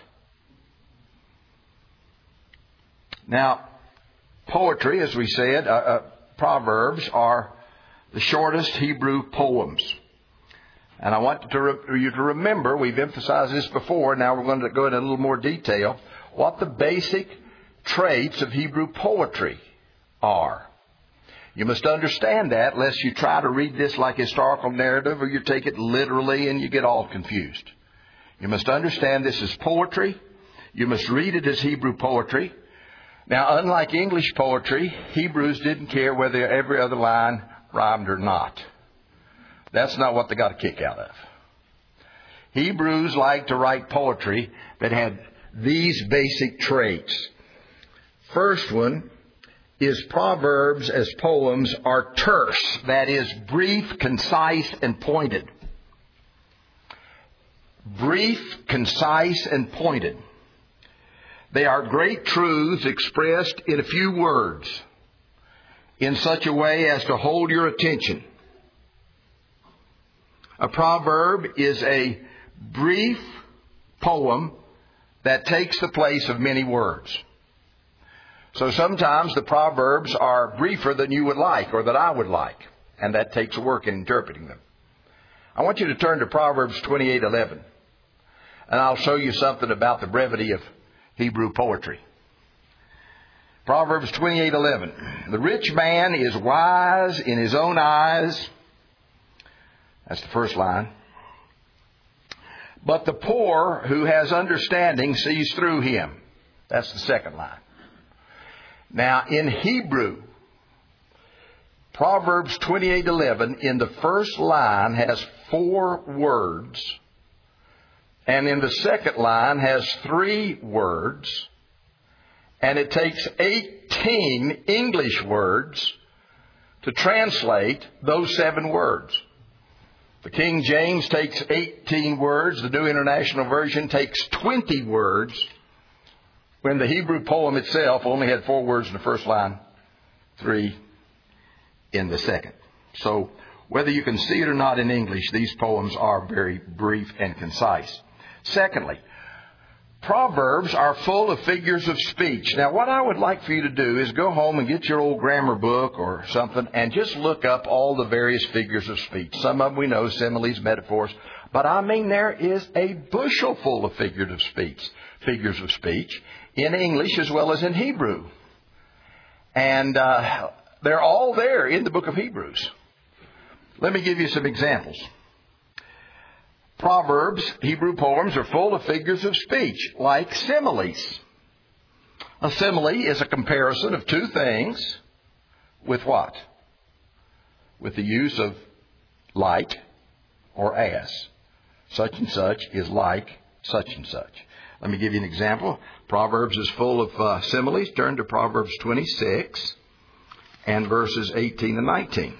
Now, poetry, as we said, uh, uh, Proverbs are the shortest Hebrew poems. And I want to re- you to remember, we've emphasized this before, now we're going to go into a little more detail, what the basic traits of Hebrew poetry are. You must understand that, lest you try to read this like historical narrative or you take it literally and you get all confused. You must understand this is poetry. You must read it as Hebrew poetry. Now, unlike English poetry, Hebrews didn't care whether every other line rhymed or not. That's not what they got a kick out of. Hebrews liked to write poetry that had these basic traits. First one is Proverbs as poems are terse, that is, brief, concise, and pointed. Brief, concise, and pointed. They are great truths expressed in a few words in such a way as to hold your attention. A proverb is a brief poem that takes the place of many words. So sometimes the proverbs are briefer than you would like or that I would like, and that takes work in interpreting them. I want you to turn to Proverbs twenty-eight eleven, and I'll show you something about the brevity of Hebrew poetry. Proverbs twenty-eight eleven. The rich man is wise in his own eyes. That's the first line. But the poor who has understanding sees through him. That's the second line. Now, in Hebrew, Proverbs twenty-eight eleven in the first line has four words, and in the second line has three words, and it takes eighteen English words to translate those seven words. The King James takes eighteen words. The New International Version takes twenty words, when the Hebrew poem itself only had four words in the first line, three in the second. So whether you can see it or not in English, these poems are very brief and concise. Secondly, Proverbs are full of figures of speech. Now, what I would like for you to do is go home and get your old grammar book or something and just look up all the various figures of speech. Some of them we know, similes, metaphors. But I mean, there is a bushel full of figures of speech, figures of speech in English as well as in Hebrew. And uh, they're all there in the book of Hebrews. Let me give you some examples. Proverbs, Hebrew poems, are full of figures of speech, like similes. A simile is a comparison of two things with what? With the use of like or as. Such and such is like such and such. Let me give you an example. Proverbs is full of uh, similes. Turn to Proverbs twenty-six and verses eighteen and nineteen.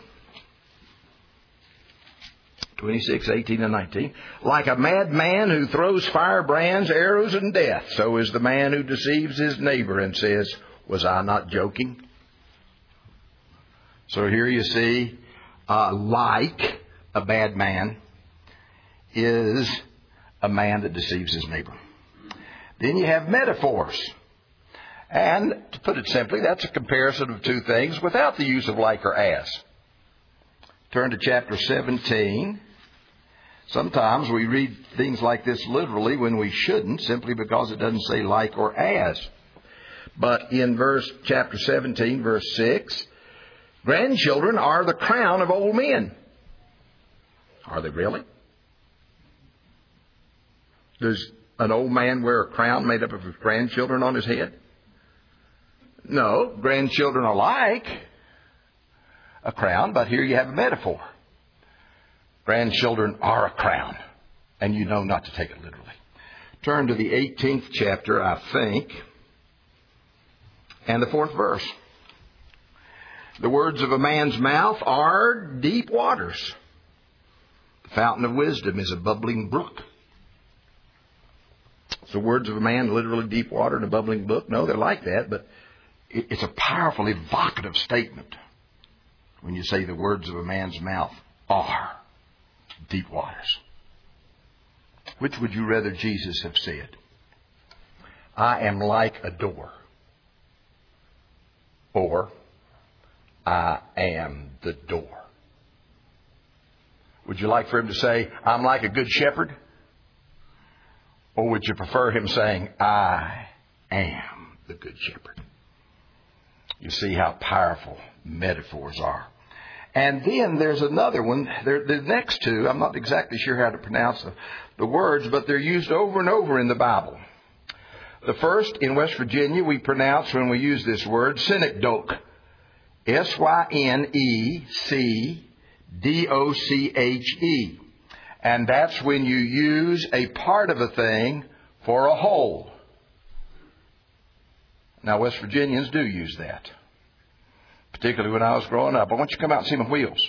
twenty-six, eighteen, and nineteen. Like a madman who throws firebrands, arrows, and death, so is the man who deceives his neighbor and says, was I not joking? So here you see, uh, like a bad man is a man that deceives his neighbor. Then you have metaphors. And to put it simply, that's a comparison of two things without the use of like or as. Turn to chapter seventeen. Sometimes we read things like this literally when we shouldn't, simply because it doesn't say like or as. But in verse chapter seventeen, verse six, grandchildren are the crown of old men. Are they really? Does an old man wear a crown made up of his grandchildren on his head? No, grandchildren are like a crown, but here you have a metaphor. Grandchildren are a crown, and you know not to take it literally. Turn to the eighteenth chapter, I think, and the fourth verse. The words of a man's mouth are deep waters. The fountain of wisdom is a bubbling brook. So words of a man, literally deep water and a bubbling brook? No, they're like that, but it's a powerful, evocative statement when you say the words of a man's mouth are deep waters. Which would you rather Jesus have said? I am like a door. Or, I am the door. Would you like for him to say, I'm like a good shepherd? Or would you prefer him saying, I am the good shepherd? You see how powerful metaphors are. And then there's another one. There, the next two, I'm not exactly sure how to pronounce the, the words, but they're used over and over in the Bible. The first, in West Virginia, we pronounce when we use this word, synecdoche. S Y N E C D O C H E. And that's when you use a part of a thing for a whole. Now, West Virginians do use that. Particularly when I was growing up. I want you to come out and see my wheels.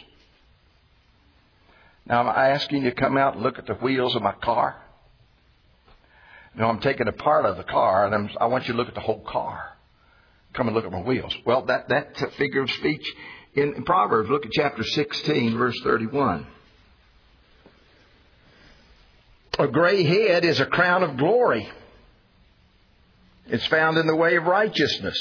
Now, I'm asking you to come out and look at the wheels of my car. No, I'm taking a part of the car, and I'm, I want you to look at the whole car. Come and look at my wheels. Well, that, that's a figure of speech in, in Proverbs. Look at chapter sixteen, verse thirty-one. A gray head is a crown of glory. It's found in the way of righteousness.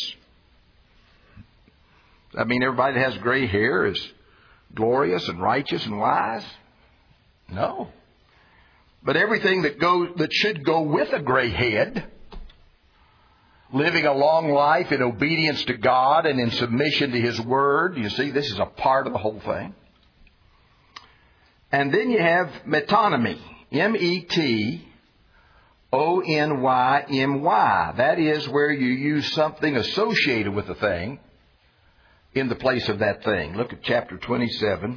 I mean, everybody that has gray hair is glorious and righteous and wise? No. But everything that goes, that should go with a gray head, living a long life in obedience to God and in submission to His Word, you see, this is a part of the whole thing. And then you have metonymy, M E T O N Y M Y. That is where you use something associated with a thing in the place of that thing. Look at chapter twenty-seven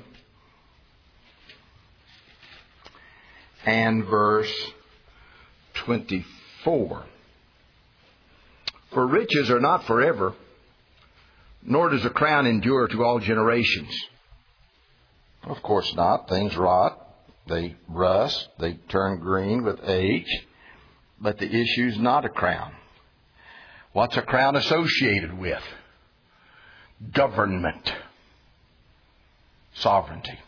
and verse twenty-four. For riches are not forever, nor does a crown endure to all generations. Of course not. Things rot, they rust, they turn green with age, but the issue's not a crown. What's a crown associated with? Government. Sovereignty.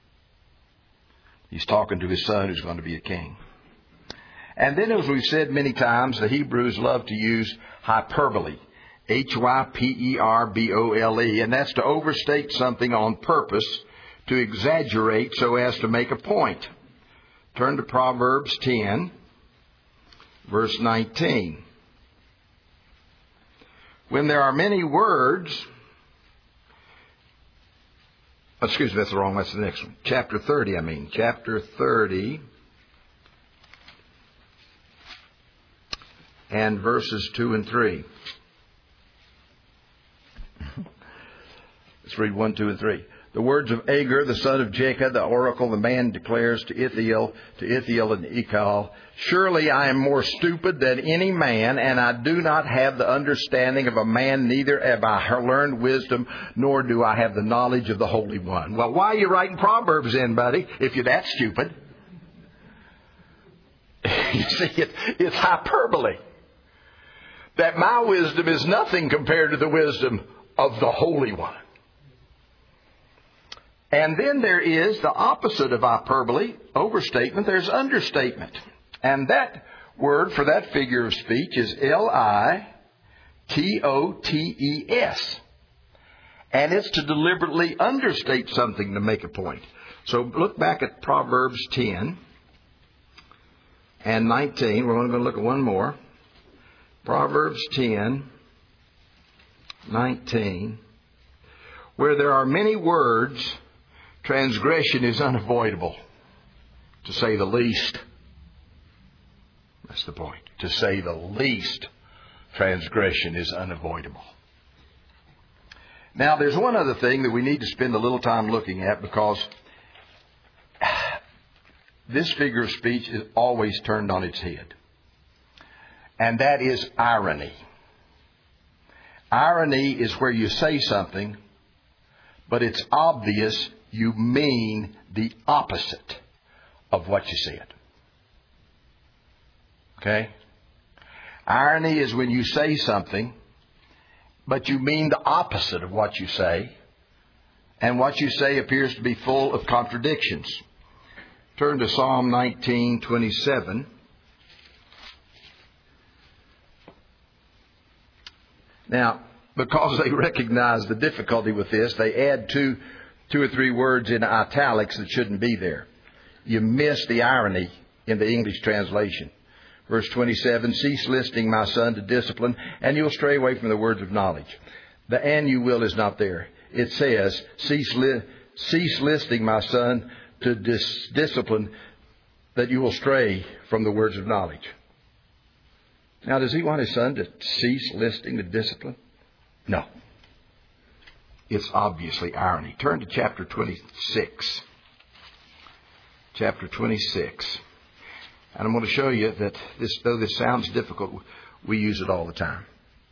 He's talking to his son who's going to be a king. And then, as we've said many times, the Hebrews love to use hyperbole. H Y P E R B O L E. And that's to overstate something on purpose, to exaggerate so as to make a point. Turn to Proverbs ten, verse nineteen. When there are many words... Excuse me, that's the wrong, that's the next one. Chapter thirty, I mean. Chapter thirty and verses two and three. Let's read one, two, and three. The words of Agur, the son of Jacob, the oracle, the man declares to Ithiel, to Ithiel and Ekal, surely I am more stupid than any man, and I do not have the understanding of a man, neither have I learned wisdom, nor do I have the knowledge of the Holy One. Well, why are you writing Proverbs then, buddy, if you're that stupid? You see, it, it's hyperbole. That my wisdom is nothing compared to the wisdom of the Holy One. And then there is the opposite of hyperbole, overstatement. There's understatement. And that word for that figure of speech is L I T O T E S. And it's to deliberately understate something to make a point. So look back at Proverbs ten and nineteen. We're only going to look at one more. Proverbs ten, nineteen. Where there are many words, transgression is unavoidable, to say the least. That's the point. To say the least, transgression is unavoidable. Now, there's one other thing that we need to spend a little time looking at, because this figure of speech is always turned on its head. And that is irony. Irony is where you say something, but it's obvious you mean the opposite of what you said. Okay? Irony is when you say something, but you mean the opposite of what you say, and what you say appears to be full of contradictions. Turn to Psalm nineteen twenty-seven. Now, because they recognize the difficulty with this, they add two, two or three words in italics that shouldn't be there. You miss the irony in the English translation. Verse twenty-seven, cease listening, my son, to discipline, and you'll stray away from the words of knowledge. The and you will is not there. It says, cease, li- cease listening, my son, to dis- discipline, that you will stray from the words of knowledge. Now, does he want his son to cease listening to discipline? No. It's obviously irony. Turn to chapter twenty-six. Chapter twenty-six. And I'm going to show you that this, though this sounds difficult, we use it all the time.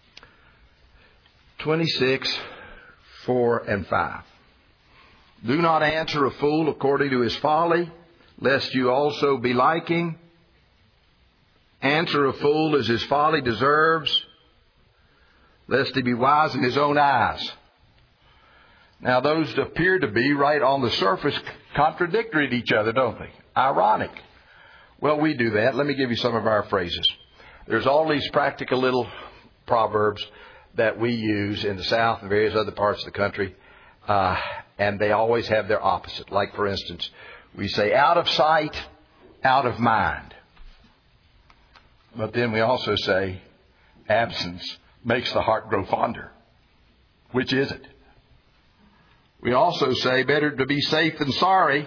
twenty-six, four and five. Do not answer a fool according to his folly, lest you also be like him. Answer a fool as his folly deserves, lest he be wise in his own eyes. Now, those appear to be, right on the surface, contradictory to each other, don't they? Ironic. Well, we do that. Let me give you some of our phrases. There's all these practical little proverbs that we use in the South and various other parts of the country, uh, and they always have their opposite. Like, for instance, we say, out of sight, out of mind. But then we also say, absence makes the heart grow fonder. Which is it? We also say, better to be safe than sorry.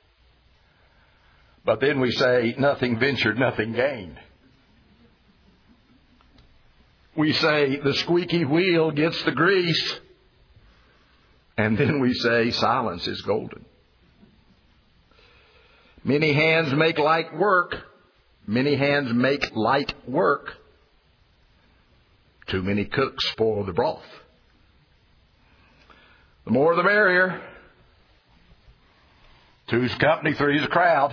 But then we say, nothing ventured, nothing gained. We say, the squeaky wheel gets the grease. And then we say, silence is golden. Many hands make light work. Many hands make light work. Too many cooks spoil the broth. The more the merrier. Two's company, three's a crowd.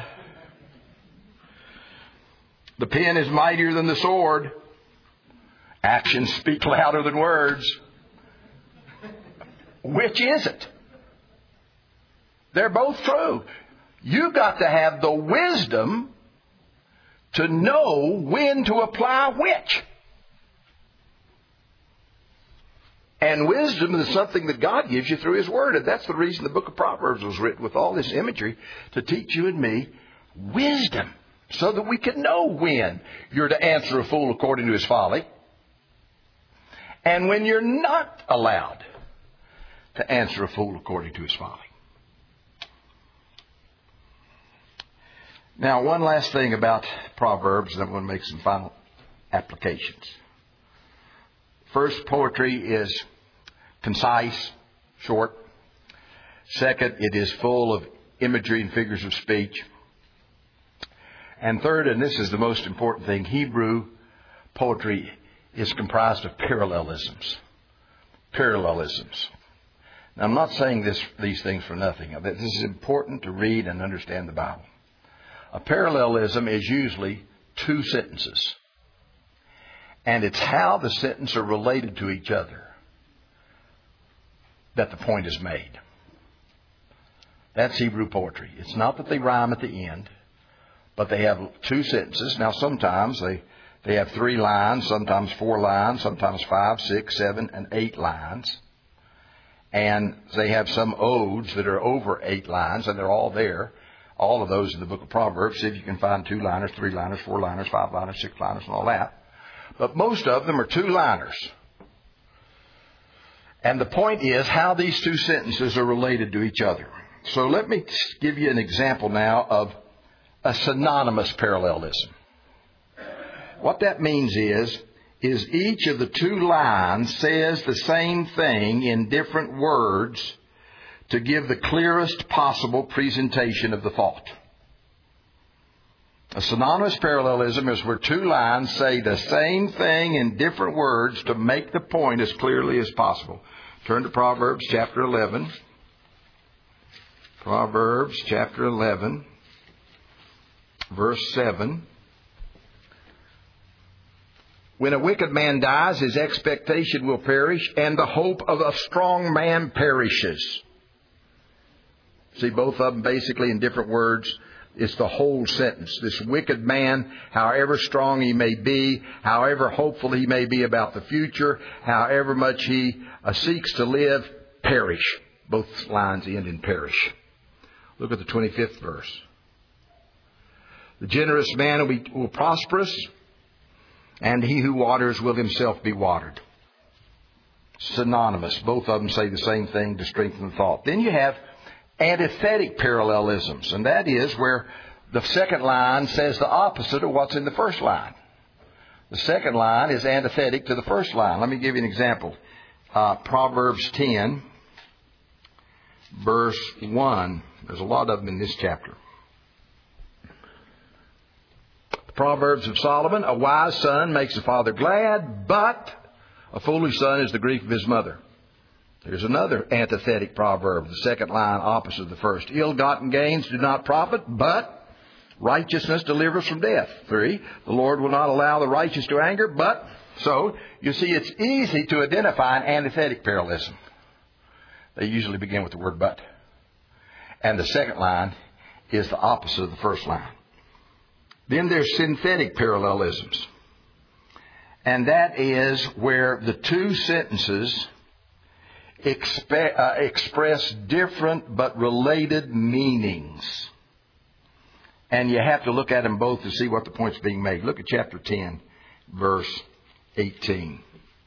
The pen is mightier than the sword. Actions speak louder than words. Which is it? They're both true. You've got to have the wisdom to know when to apply which. And wisdom is something that God gives you through His Word. And that's the reason the book of Proverbs was written with all this imagery, to teach you and me wisdom, so that we can know when you're to answer a fool according to his folly, and when you're not allowed to answer a fool according to his folly. Now, one last thing about Proverbs, and I'm going to make some final applications. First, poetry is concise, short. Second, it is full of imagery and figures of speech. And third, and this is the most important thing, Hebrew poetry is comprised of parallelisms. Parallelisms. Now, I'm not saying this, these things for nothing. This is important to read and understand the Bible. A parallelism is usually two sentences. And it's how the sentences are related to each other that the point is made. That's Hebrew poetry. It's not that they rhyme at the end, but they have two sentences. Now, sometimes they, they have three lines, sometimes four lines, sometimes five, six, seven, and eight lines. And they have some odes that are over eight lines, and they're all there. All of those in the book of Proverbs. See if you can find two-liners, three-liners, four-liners, five-liners, six-liners, and all that. But most of them are two-liners. And the point is how these two sentences are related to each other. So let me give you an example now of a synonymous parallelism. What that means is, is each of the two lines says the same thing in different words to give the clearest possible presentation of the thought. A synonymous parallelism is where two lines say the same thing in different words to make the point as clearly as possible. Turn to Proverbs chapter eleven. Proverbs chapter eleven, verse seven. When a wicked man dies, his expectation will perish, and the hope of a strong man perishes. See, both of them basically in different words. It's the whole sentence. This wicked man, however strong he may be, however hopeful he may be about the future, however much he uh, seeks to live, perish. Both lines end in perish. Look at the twenty-fifth verse. The generous man will be will prosperous, and he who waters will himself be watered. Synonymous. Both of them say the same thing to strengthen the thought. Then you have antithetic parallelisms, and that is where the second line says the opposite of what's in the first line. The second line is antithetic to the first line. Let me give you an example. Uh, Proverbs ten, verse one. There's a lot of them in this chapter. The Proverbs of Solomon. A wise son makes a father glad, but a foolish son is the grief of his mother. There's another antithetic proverb, the second line opposite of the first. Ill-gotten gains do not profit, but righteousness delivers from death. Three, the Lord will not allow the righteous to anger, but... So, you see, it's easy to identify an antithetic parallelism. They usually begin with the word but. And the second line is the opposite of the first line. Then there's synthetic parallelisms. And that is where the two sentences Expe- uh, express different but related meanings. And you have to look at them both to see what the point's being made. Look at chapter ten, verse eighteen.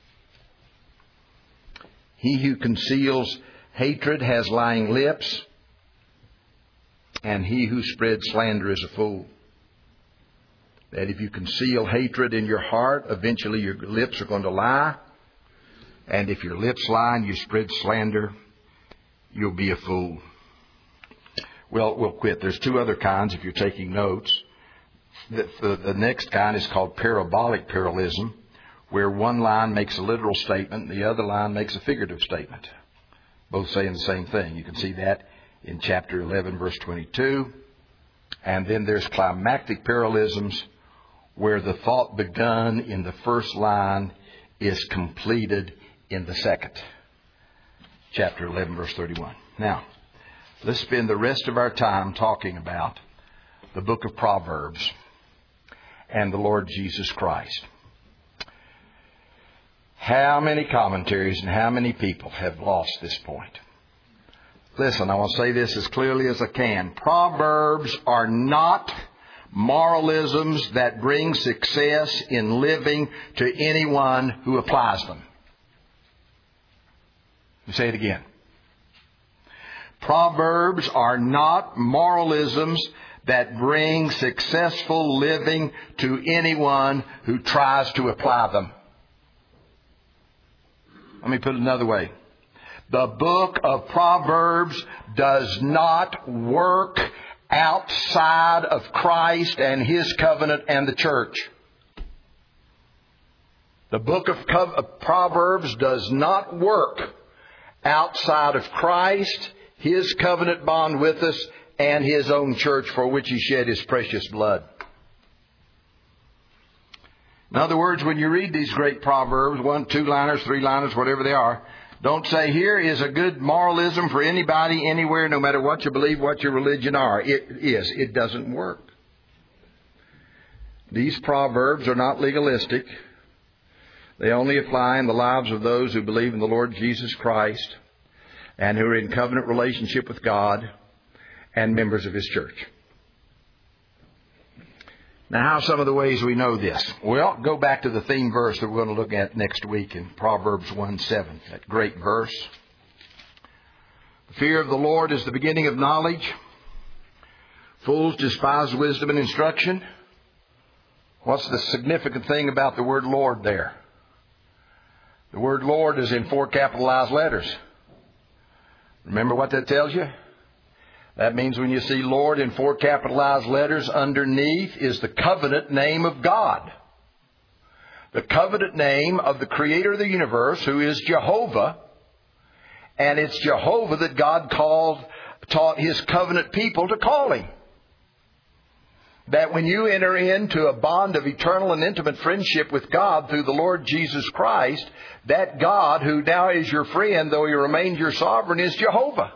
He who conceals hatred has lying lips, and he who spreads slander is a fool. That if you conceal hatred in your heart, eventually your lips are going to lie. And if your lips lie and you spread slander, you'll be a fool. Well, we'll quit. There's two other kinds if you're taking notes. The, the, the next kind is called parabolic parallelism, where one line makes a literal statement and the other line makes a figurative statement. Both saying the same thing. You can see that in chapter eleven, verse twenty-two. And then there's climactic parallelisms, where the thought begun in the first line is completed in the second. Chapter eleven, verse thirty-one. Now, let's spend the rest of our time talking about the book of Proverbs and the Lord Jesus Christ. How many commentaries and how many people have lost this point? Listen, I want to say this as clearly as I can. Proverbs are not moralisms that bring success in living to anyone who applies them. Let me say it again. Proverbs are not moralisms that bring successful living to anyone who tries to apply them. Let me put it another way. The book of Proverbs does not work outside of Christ and His covenant and the church. The book of Proverbs does not work outside of Christ, His covenant bond with us, and His own church for which He shed His precious blood. In other words, when you read these great Proverbs, one, two-liners, three-liners, whatever they are, don't say, here is a good moralism for anybody, anywhere, no matter what you believe, what your religion are. It is. It doesn't work. These Proverbs are not legalistic. They only apply in the lives of those who believe in the Lord Jesus Christ and who are in covenant relationship with God and members of His church. Now, how are some of the ways we know this? Well, go back to the theme verse that we're going to look at next week in Proverbs one seven, that great verse. The fear of the Lord is the beginning of knowledge. Fools despise wisdom and instruction. What's the significant thing about the word Lord there? The word Lord is in four capitalized letters. Remember what that tells you? That means when you see Lord in four capitalized letters, underneath is the covenant name of God. The covenant name of the Creator of the universe, who is Jehovah. And it's Jehovah that God called, taught His covenant people to call Him. That when you enter into a bond of eternal and intimate friendship with God through the Lord Jesus Christ, that God who now is your friend, though He remains your sovereign, is Jehovah.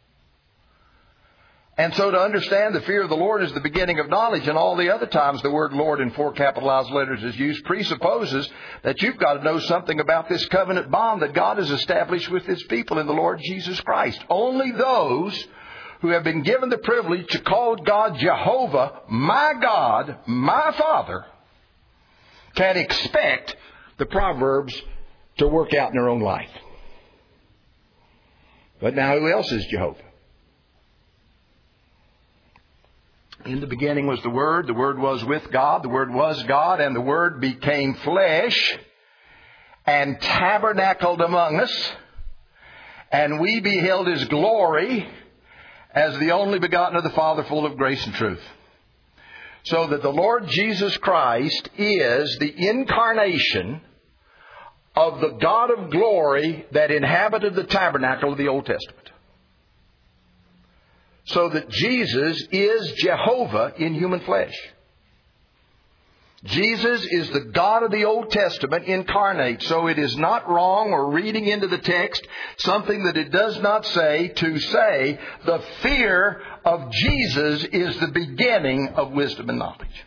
And so to understand the fear of the Lord is the beginning of knowledge, and all the other times the word Lord in four capitalized letters is used presupposes that you've got to know something about this covenant bond that God has established with His people in the Lord Jesus Christ. Only those who have been given the privilege to call God Jehovah, my God, my Father, can expect the Proverbs to work out in their own life. But now who else is Jehovah? In the beginning was the Word. The Word was with God. The Word was God. And the Word became flesh and tabernacled among us. And we beheld His glory as the only begotten of the Father, full of grace and truth. So that the Lord Jesus Christ is the incarnation of the God of glory that inhabited the tabernacle of the Old Testament. So that Jesus is Jehovah in human flesh. Jesus is the God of the Old Testament incarnate. So it is not wrong or reading into the text something that it does not say to say the fear of Jesus is the beginning of wisdom and knowledge.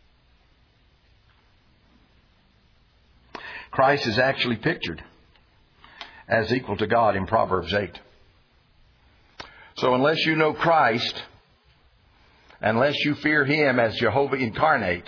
Christ is actually pictured as equal to God in Proverbs eight. So unless you know Christ, unless you fear Him as Jehovah incarnate,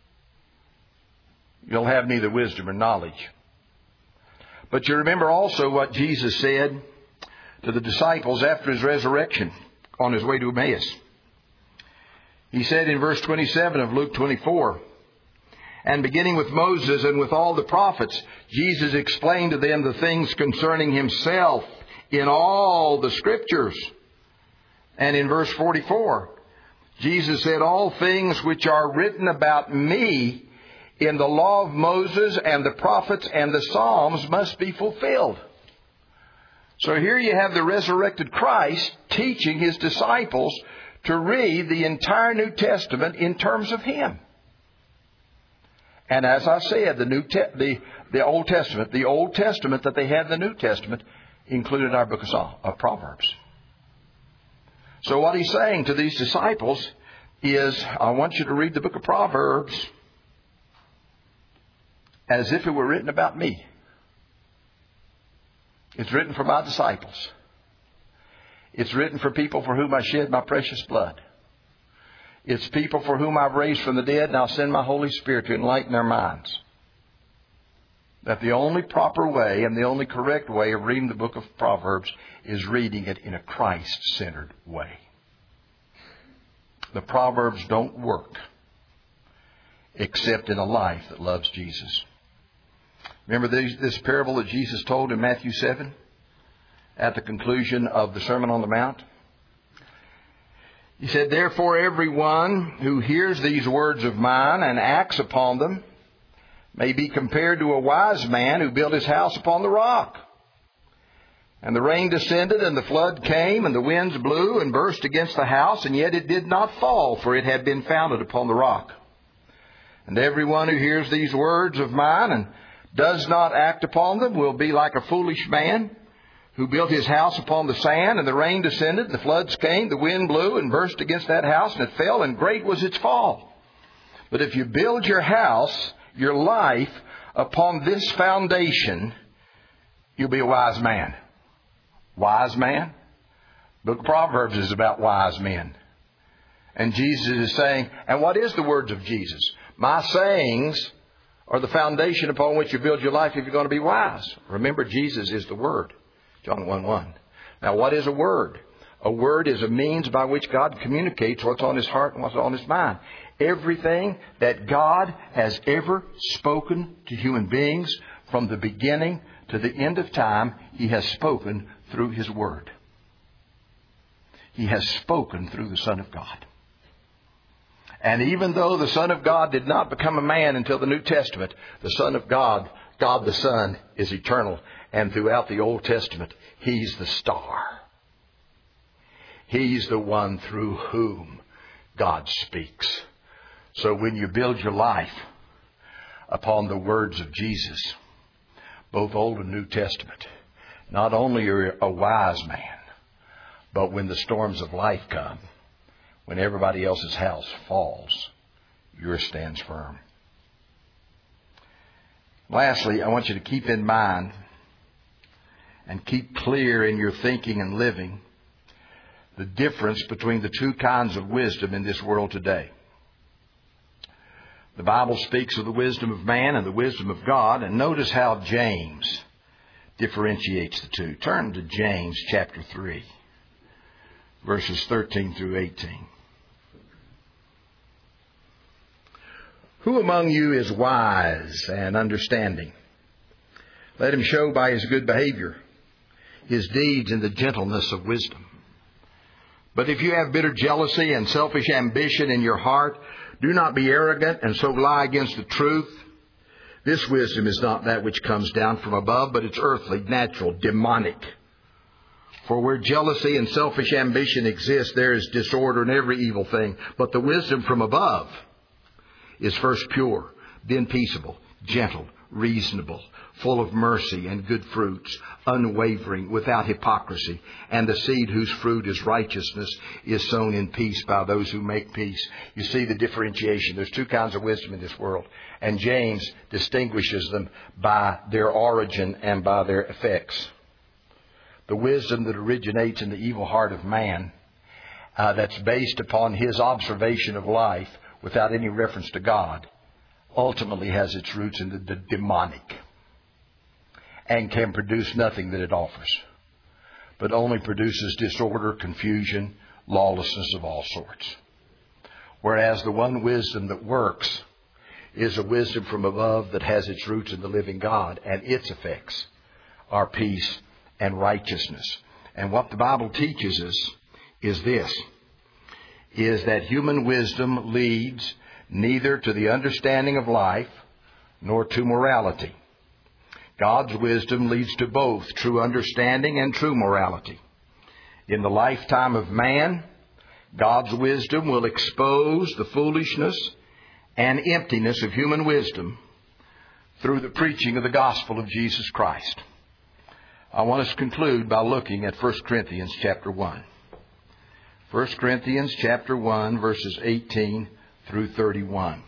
you'll have neither wisdom or knowledge. But you remember also what Jesus said to the disciples after His resurrection on His way to Emmaus. He said in verse twenty-seven of Luke twenty-four, and beginning with Moses and with all the prophets, Jesus explained to them the things concerning Himself in all the Scriptures. And in verse forty-four, Jesus said, all things which are written about me in the law of Moses and the prophets and the Psalms must be fulfilled. So here you have the resurrected Christ teaching His disciples to read the entire New Testament in terms of Him. And as I said, the New Te- the, the Old Testament, the Old Testament that they had in the New Testament included our book of, Psalm, of Proverbs. So what He's saying to these disciples is, I want you to read the book of Proverbs as if it were written about me. It's written for my disciples. It's written for people for whom I shed my precious blood. It's people for whom I've raised from the dead, and I'll send my Holy Spirit to enlighten their minds. That the only proper way and the only correct way of reading the book of Proverbs is reading it in a Christ-centered way. The Proverbs don't work except in a life that loves Jesus. Remember this, this parable that Jesus told in Matthew seven at the conclusion of the Sermon on the Mount? He said, therefore everyone who hears these words of mine and acts upon them may be compared to a wise man who built his house upon the rock. And the rain descended, and the flood came, and the winds blew and burst against the house, and yet it did not fall, for it had been founded upon the rock. And everyone who hears these words of mine and does not act upon them will be like a foolish man who built his house upon the sand, and the rain descended, and the floods came, the wind blew and burst against that house, and it fell, and great was its fall. But if you build your house, your life, upon this foundation, you'll be a wise man. Wise man? The book of Proverbs is about wise men. And Jesus is saying, and what is the words of Jesus? My sayings are the foundation upon which you build your life if you're going to be wise. Remember, Jesus is the Word. John one one. Now, what is a word? A word is a means by which God communicates what's on His heart and what's on His mind. Everything that God has ever spoken to human beings from the beginning to the end of time, He has spoken through His Word. He has spoken through the Son of God. And even though the Son of God did not become a man until the New Testament, the Son of God, God the Son, is eternal. And throughout the Old Testament, He's the star. He's the one through whom God speaks. So when you build your life upon the words of Jesus, both Old and New Testament, not only are you a wise man, but when the storms of life come, when everybody else's house falls, yours stands firm. Lastly, I want you to keep in mind and keep clear in your thinking and living the difference between the two kinds of wisdom in this world today. The Bible speaks of the wisdom of man and the wisdom of God, and notice how James differentiates the two. Turn to James chapter three, verses thirteen through eighteen. Who among you is wise and understanding? Let him show by his good behavior his deeds in the gentleness of wisdom. But if you have bitter jealousy and selfish ambition in your heart, do not be arrogant and so lie against the truth. This wisdom is not that which comes down from above, but it's earthly, natural, demonic. For where jealousy and selfish ambition exist, there is disorder and every evil thing. But the wisdom from above is first pure, then peaceable, gentle, reasonable, full of mercy and good fruits, unwavering, without hypocrisy. And the seed whose fruit is righteousness is sown in peace by those who make peace. You see the differentiation. There's two kinds of wisdom in this world. And James distinguishes them by their origin and by their effects. The wisdom that originates in the evil heart of man, uh, that's based upon his observation of life without any reference to God, ultimately has its roots in the, the demonic and can produce nothing that it offers, but only produces disorder, confusion, lawlessness of all sorts. Whereas the one wisdom that works is a wisdom from above that has its roots in the living God, and its effects are peace and righteousness. And what the Bible teaches us is this, is that human wisdom leads neither to the understanding of life nor to morality. God's wisdom leads to both true understanding and true morality. In the lifetime of man, God's wisdom will expose the foolishness and emptiness of human wisdom through the preaching of the gospel of Jesus Christ. I want us to conclude by looking at First Corinthians chapter one. First Corinthians chapter one, verses eighteen through thirty-one.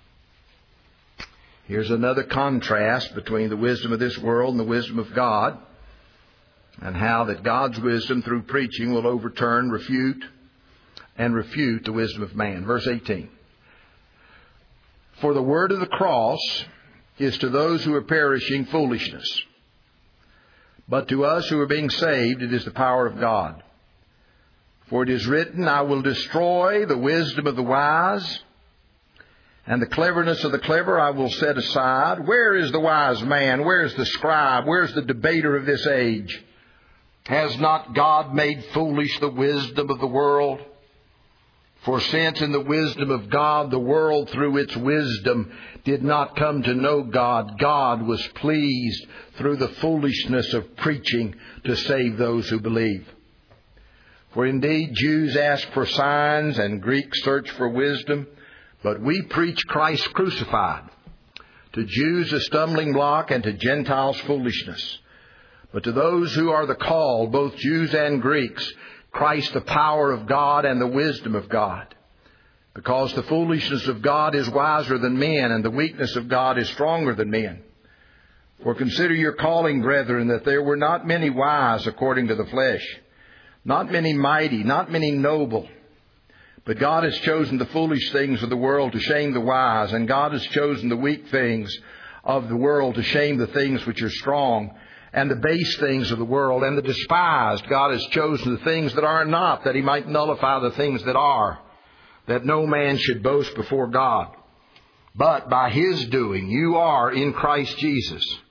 Here's another contrast between the wisdom of this world and the wisdom of God, and how that God's wisdom through preaching will overturn, refute, and refute the wisdom of man. Verse eighteen. For the word of the cross is to those who are perishing foolishness, but to us who are being saved it is the power of God. For it is written, I will destroy the wisdom of the wise, and the cleverness of the clever I will set aside. Where is the wise man? Where is the scribe? Where is the debater of this age? Has not God made foolish the wisdom of the world? For since in the wisdom of God, the world through its wisdom did not come to know God, God was pleased through the foolishness of preaching to save those who believe. For indeed Jews ask for signs and Greeks search for wisdom, but we preach Christ crucified, to Jews a stumbling block and to Gentiles foolishness. But to those who are the called, both Jews and Greeks, Christ the power of God and the wisdom of God. Because the foolishness of God is wiser than men, and the weakness of God is stronger than men. For consider your calling, brethren, that there were not many wise according to the flesh, not many mighty, not many noble. But God has chosen the foolish things of the world to shame the wise, and God has chosen the weak things of the world to shame the things which are strong, and the base things of the world, and the despised. God has chosen the things that are not, that He might nullify the things that are, that no man should boast before God. But by His doing you are in Christ Jesus,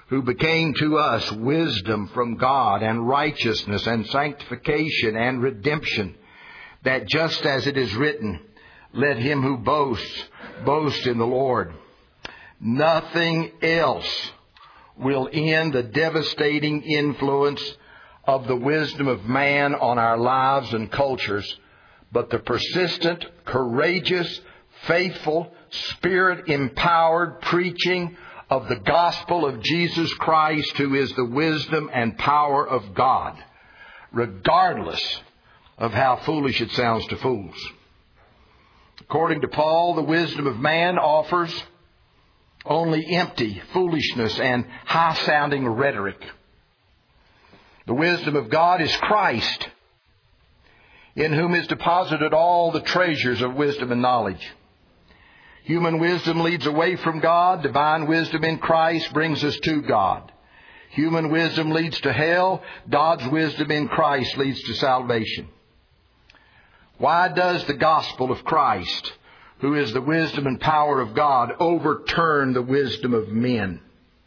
who became to us wisdom from God and righteousness and sanctification and redemption, that just as it is written, let him who boasts, boast in the Lord. Nothing else will end the devastating influence of the wisdom of man on our lives and cultures, but the persistent, courageous, faithful, Spirit-empowered preaching of the gospel of Jesus Christ, who is the wisdom and power of God, regardless of how foolish it sounds to fools. According to Paul, the wisdom of man offers only empty foolishness and high-sounding rhetoric. The wisdom of God is Christ, in whom is deposited all the treasures of wisdom and knowledge. Human wisdom leads away from God. Divine wisdom in Christ brings us to God. Human wisdom leads to hell. God's wisdom in Christ leads to salvation. Why does the gospel of Christ, who is the wisdom and power of God, overturn the wisdom of men?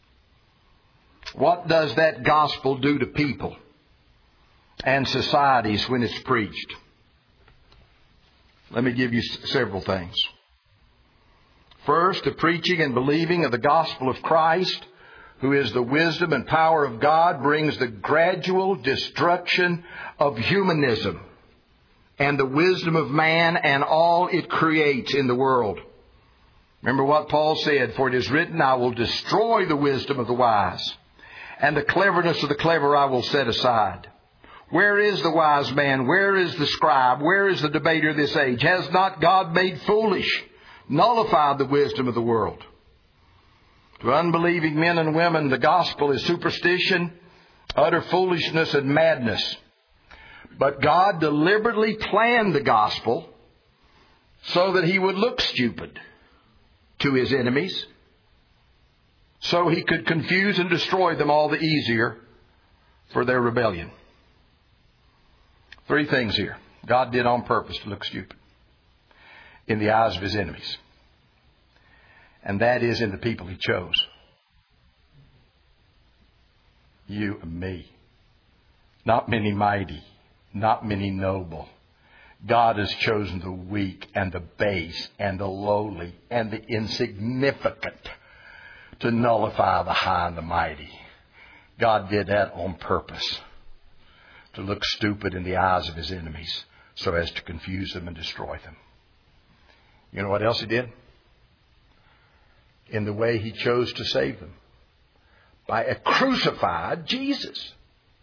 What does that gospel do to people and societies when it's preached? Let me give you several things. First, the preaching and believing of the gospel of Christ, who is the wisdom and power of God, brings the gradual destruction of humanism and the wisdom of man and all it creates in the world. Remember what Paul said, for it is written, I will destroy the wisdom of the wise, and the cleverness of the clever I will set aside. Where is the wise man? Where is the scribe? Where is the debater of this age? Has not God made foolish, nullified the wisdom of the world? To unbelieving men and women, the gospel is superstition, utter foolishness, and madness. But God deliberately planned the gospel so that he would look stupid to his enemies, so he could confuse and destroy them all the easier for their rebellion. Three things here God did on purpose to look stupid in the eyes of his enemies. And that is in the people he chose. You and me. Not many mighty, not many noble. God has chosen the weak and the base and the lowly and the insignificant to nullify the high and the mighty. God did that on purpose, to look stupid in the eyes of his enemies so as to confuse them and destroy them. You know what else he did? In the way he chose to save them. By a crucified Jesus.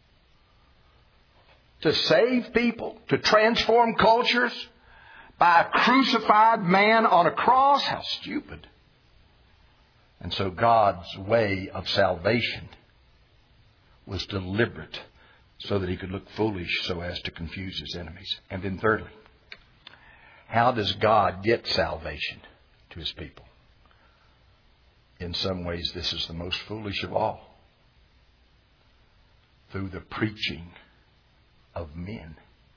To save people, to transform cultures, by a crucified man on a cross. How stupid. And so God's way of salvation was deliberate, so that he could look foolish so as to confuse his enemies. And then thirdly, how does God get salvation to his people? In some ways, this is the most foolish of all. Through the preaching of men.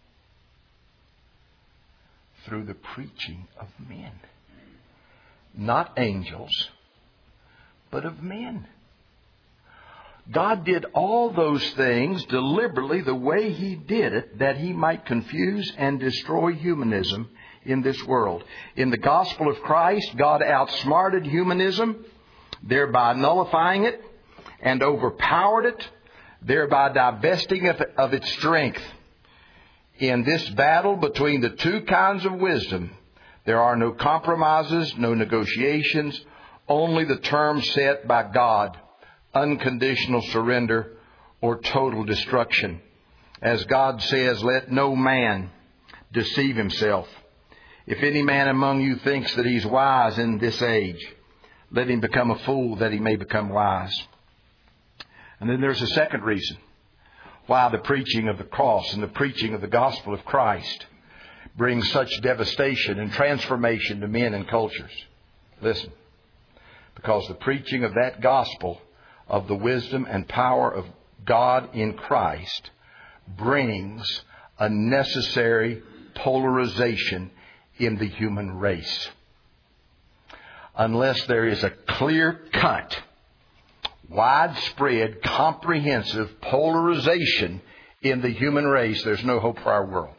Through the preaching of men. Not angels, but of men. God did all those things deliberately the way he did it, that he might confuse and destroy humanism in this world. In the gospel of Christ, God outsmarted humanism, thereby nullifying it, and overpowered it, thereby divesting it of its strength. In this battle between the two kinds of wisdom, there are no compromises, no negotiations, only the terms set by God. Unconditional surrender or total destruction. As God says, let no man deceive himself. If any man among you thinks that he's wise in this age, let him become a fool that he may become wise. And then there's a second reason why the preaching of the cross and the preaching of the gospel of Christ brings such devastation and transformation to men and cultures. Listen, because the preaching of that gospel of the wisdom and power of God in Christ brings a necessary polarization in the human race. Unless there is a clear-cut, widespread, comprehensive polarization in the human race, there's no hope for our world.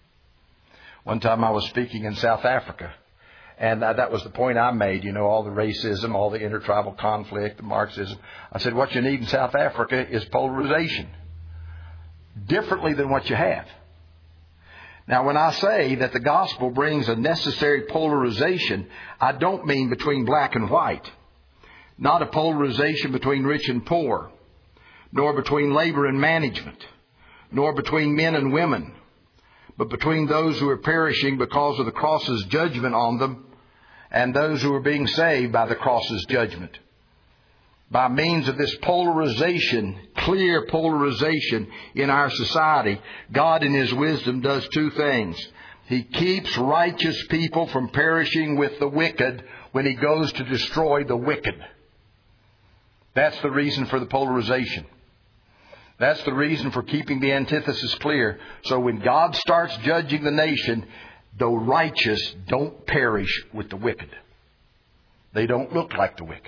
One time I was speaking in South Africa, and that was the point I made, you know, all the racism, all the intertribal conflict, the Marxism. I said, what you need in South Africa is polarization, differently than what you have. Now, when I say that the gospel brings a necessary polarization, I don't mean between black and white. Not a polarization between rich and poor, nor between labor and management, nor between men and women, but between those who are perishing because of the cross's judgment on them and those who are being saved by the cross's judgment. By means of this polarization, clear polarization in our society, God in His wisdom does two things. He keeps righteous people from perishing with the wicked when He goes to destroy the wicked. That's the reason for the polarization. That's the reason for keeping the antithesis clear. So when God starts judging the nation, the righteous don't perish with the wicked. They don't look like the wicked.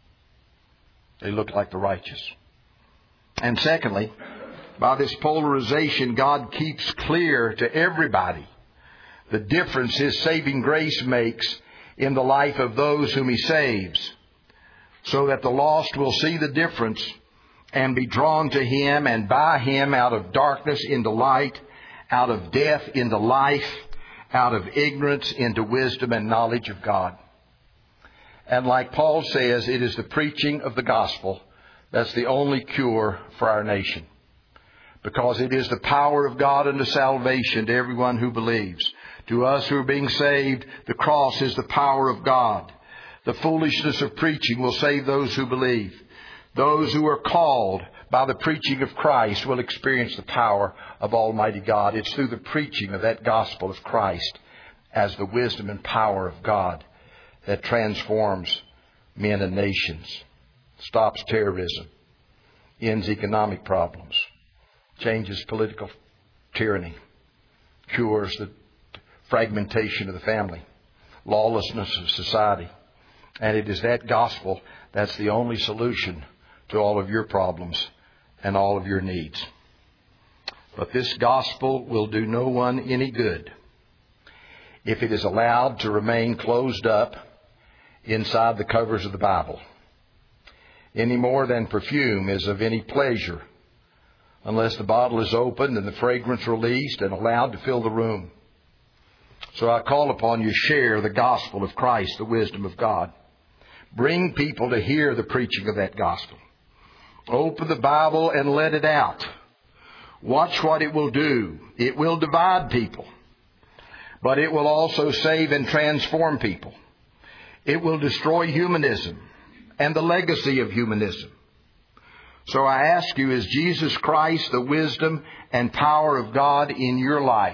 They look like the righteous. And secondly, by this polarization, God keeps clear to everybody the difference His saving grace makes in the life of those whom He saves, so that the lost will see the difference and be drawn to Him, and by Him out of darkness into light, out of death into life, out of ignorance into wisdom and knowledge of God. And like Paul says, it is the preaching of the gospel that's the only cure for our nation. Because it is the power of God unto salvation to everyone who believes. To us who are being saved, the cross is the power of God. The foolishness of preaching will save those who believe. Those who are called by the preaching of Christ will experience the power of Almighty God. It's through the preaching of that gospel of Christ as the wisdom and power of God that transforms men and nations, stops terrorism, ends economic problems, changes political tyranny, cures the fragmentation of the family, lawlessness of society. And it is that gospel that's the only solution to all of your problems and all of your needs. But this gospel will do no one any good if it is allowed to remain closed up inside the covers of the Bible, any more than perfume is of any pleasure unless the bottle is opened and the fragrance released and allowed to fill the room. So I call upon you, share the gospel of Christ, the wisdom of God. Bring people to hear the preaching of that gospel. Open the Bible and let it out. Watch what it will do. It will divide people, but it will also save and transform people. It will destroy humanism and the legacy of humanism. So I ask you, is Jesus Christ the wisdom and power of God in your life?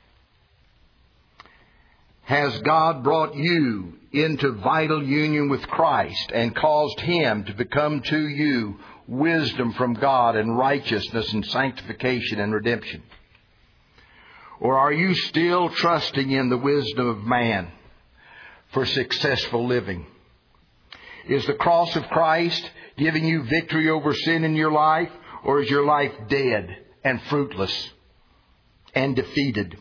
Has God brought you into vital union with Christ and caused Him to become to you wisdom from God and righteousness and sanctification and redemption? Or are you still trusting in the wisdom of man for successful living? Is the cross of Christ giving you victory over sin in your life, or is your life dead and fruitless and defeated?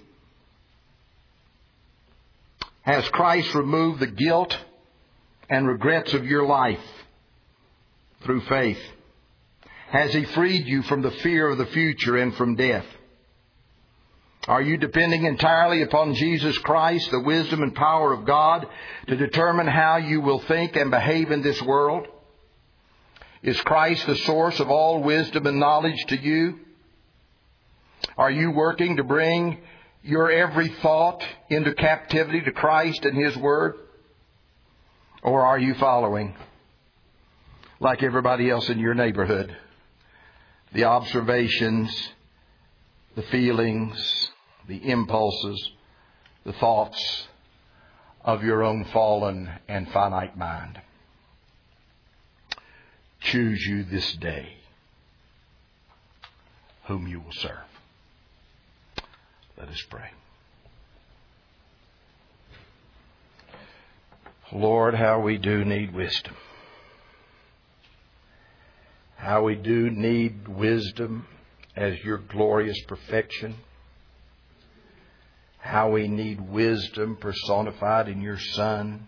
Has Christ removed the guilt and regrets of your life through faith? Has He freed you from the fear of the future and from death? Are you depending entirely upon Jesus Christ, the wisdom and power of God, to determine how you will think and behave in this world? Is Christ the source of all wisdom and knowledge to you? Are you working to bring your every thought into captivity to Christ and His Word? Or are you following, like everybody else in your neighborhood, the observations, the feelings, the impulses, the thoughts of your own fallen and finite mind? Choose you this day whom you will serve. Let us pray. Lord, how we do need wisdom. How we do need wisdom as your glorious perfection. How we need wisdom personified in your Son.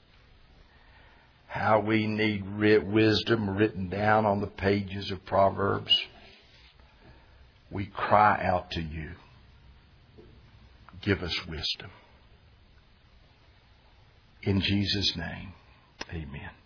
How we need writ- wisdom written down on the pages of Proverbs. We cry out to you. Give us wisdom. In Jesus' name, amen.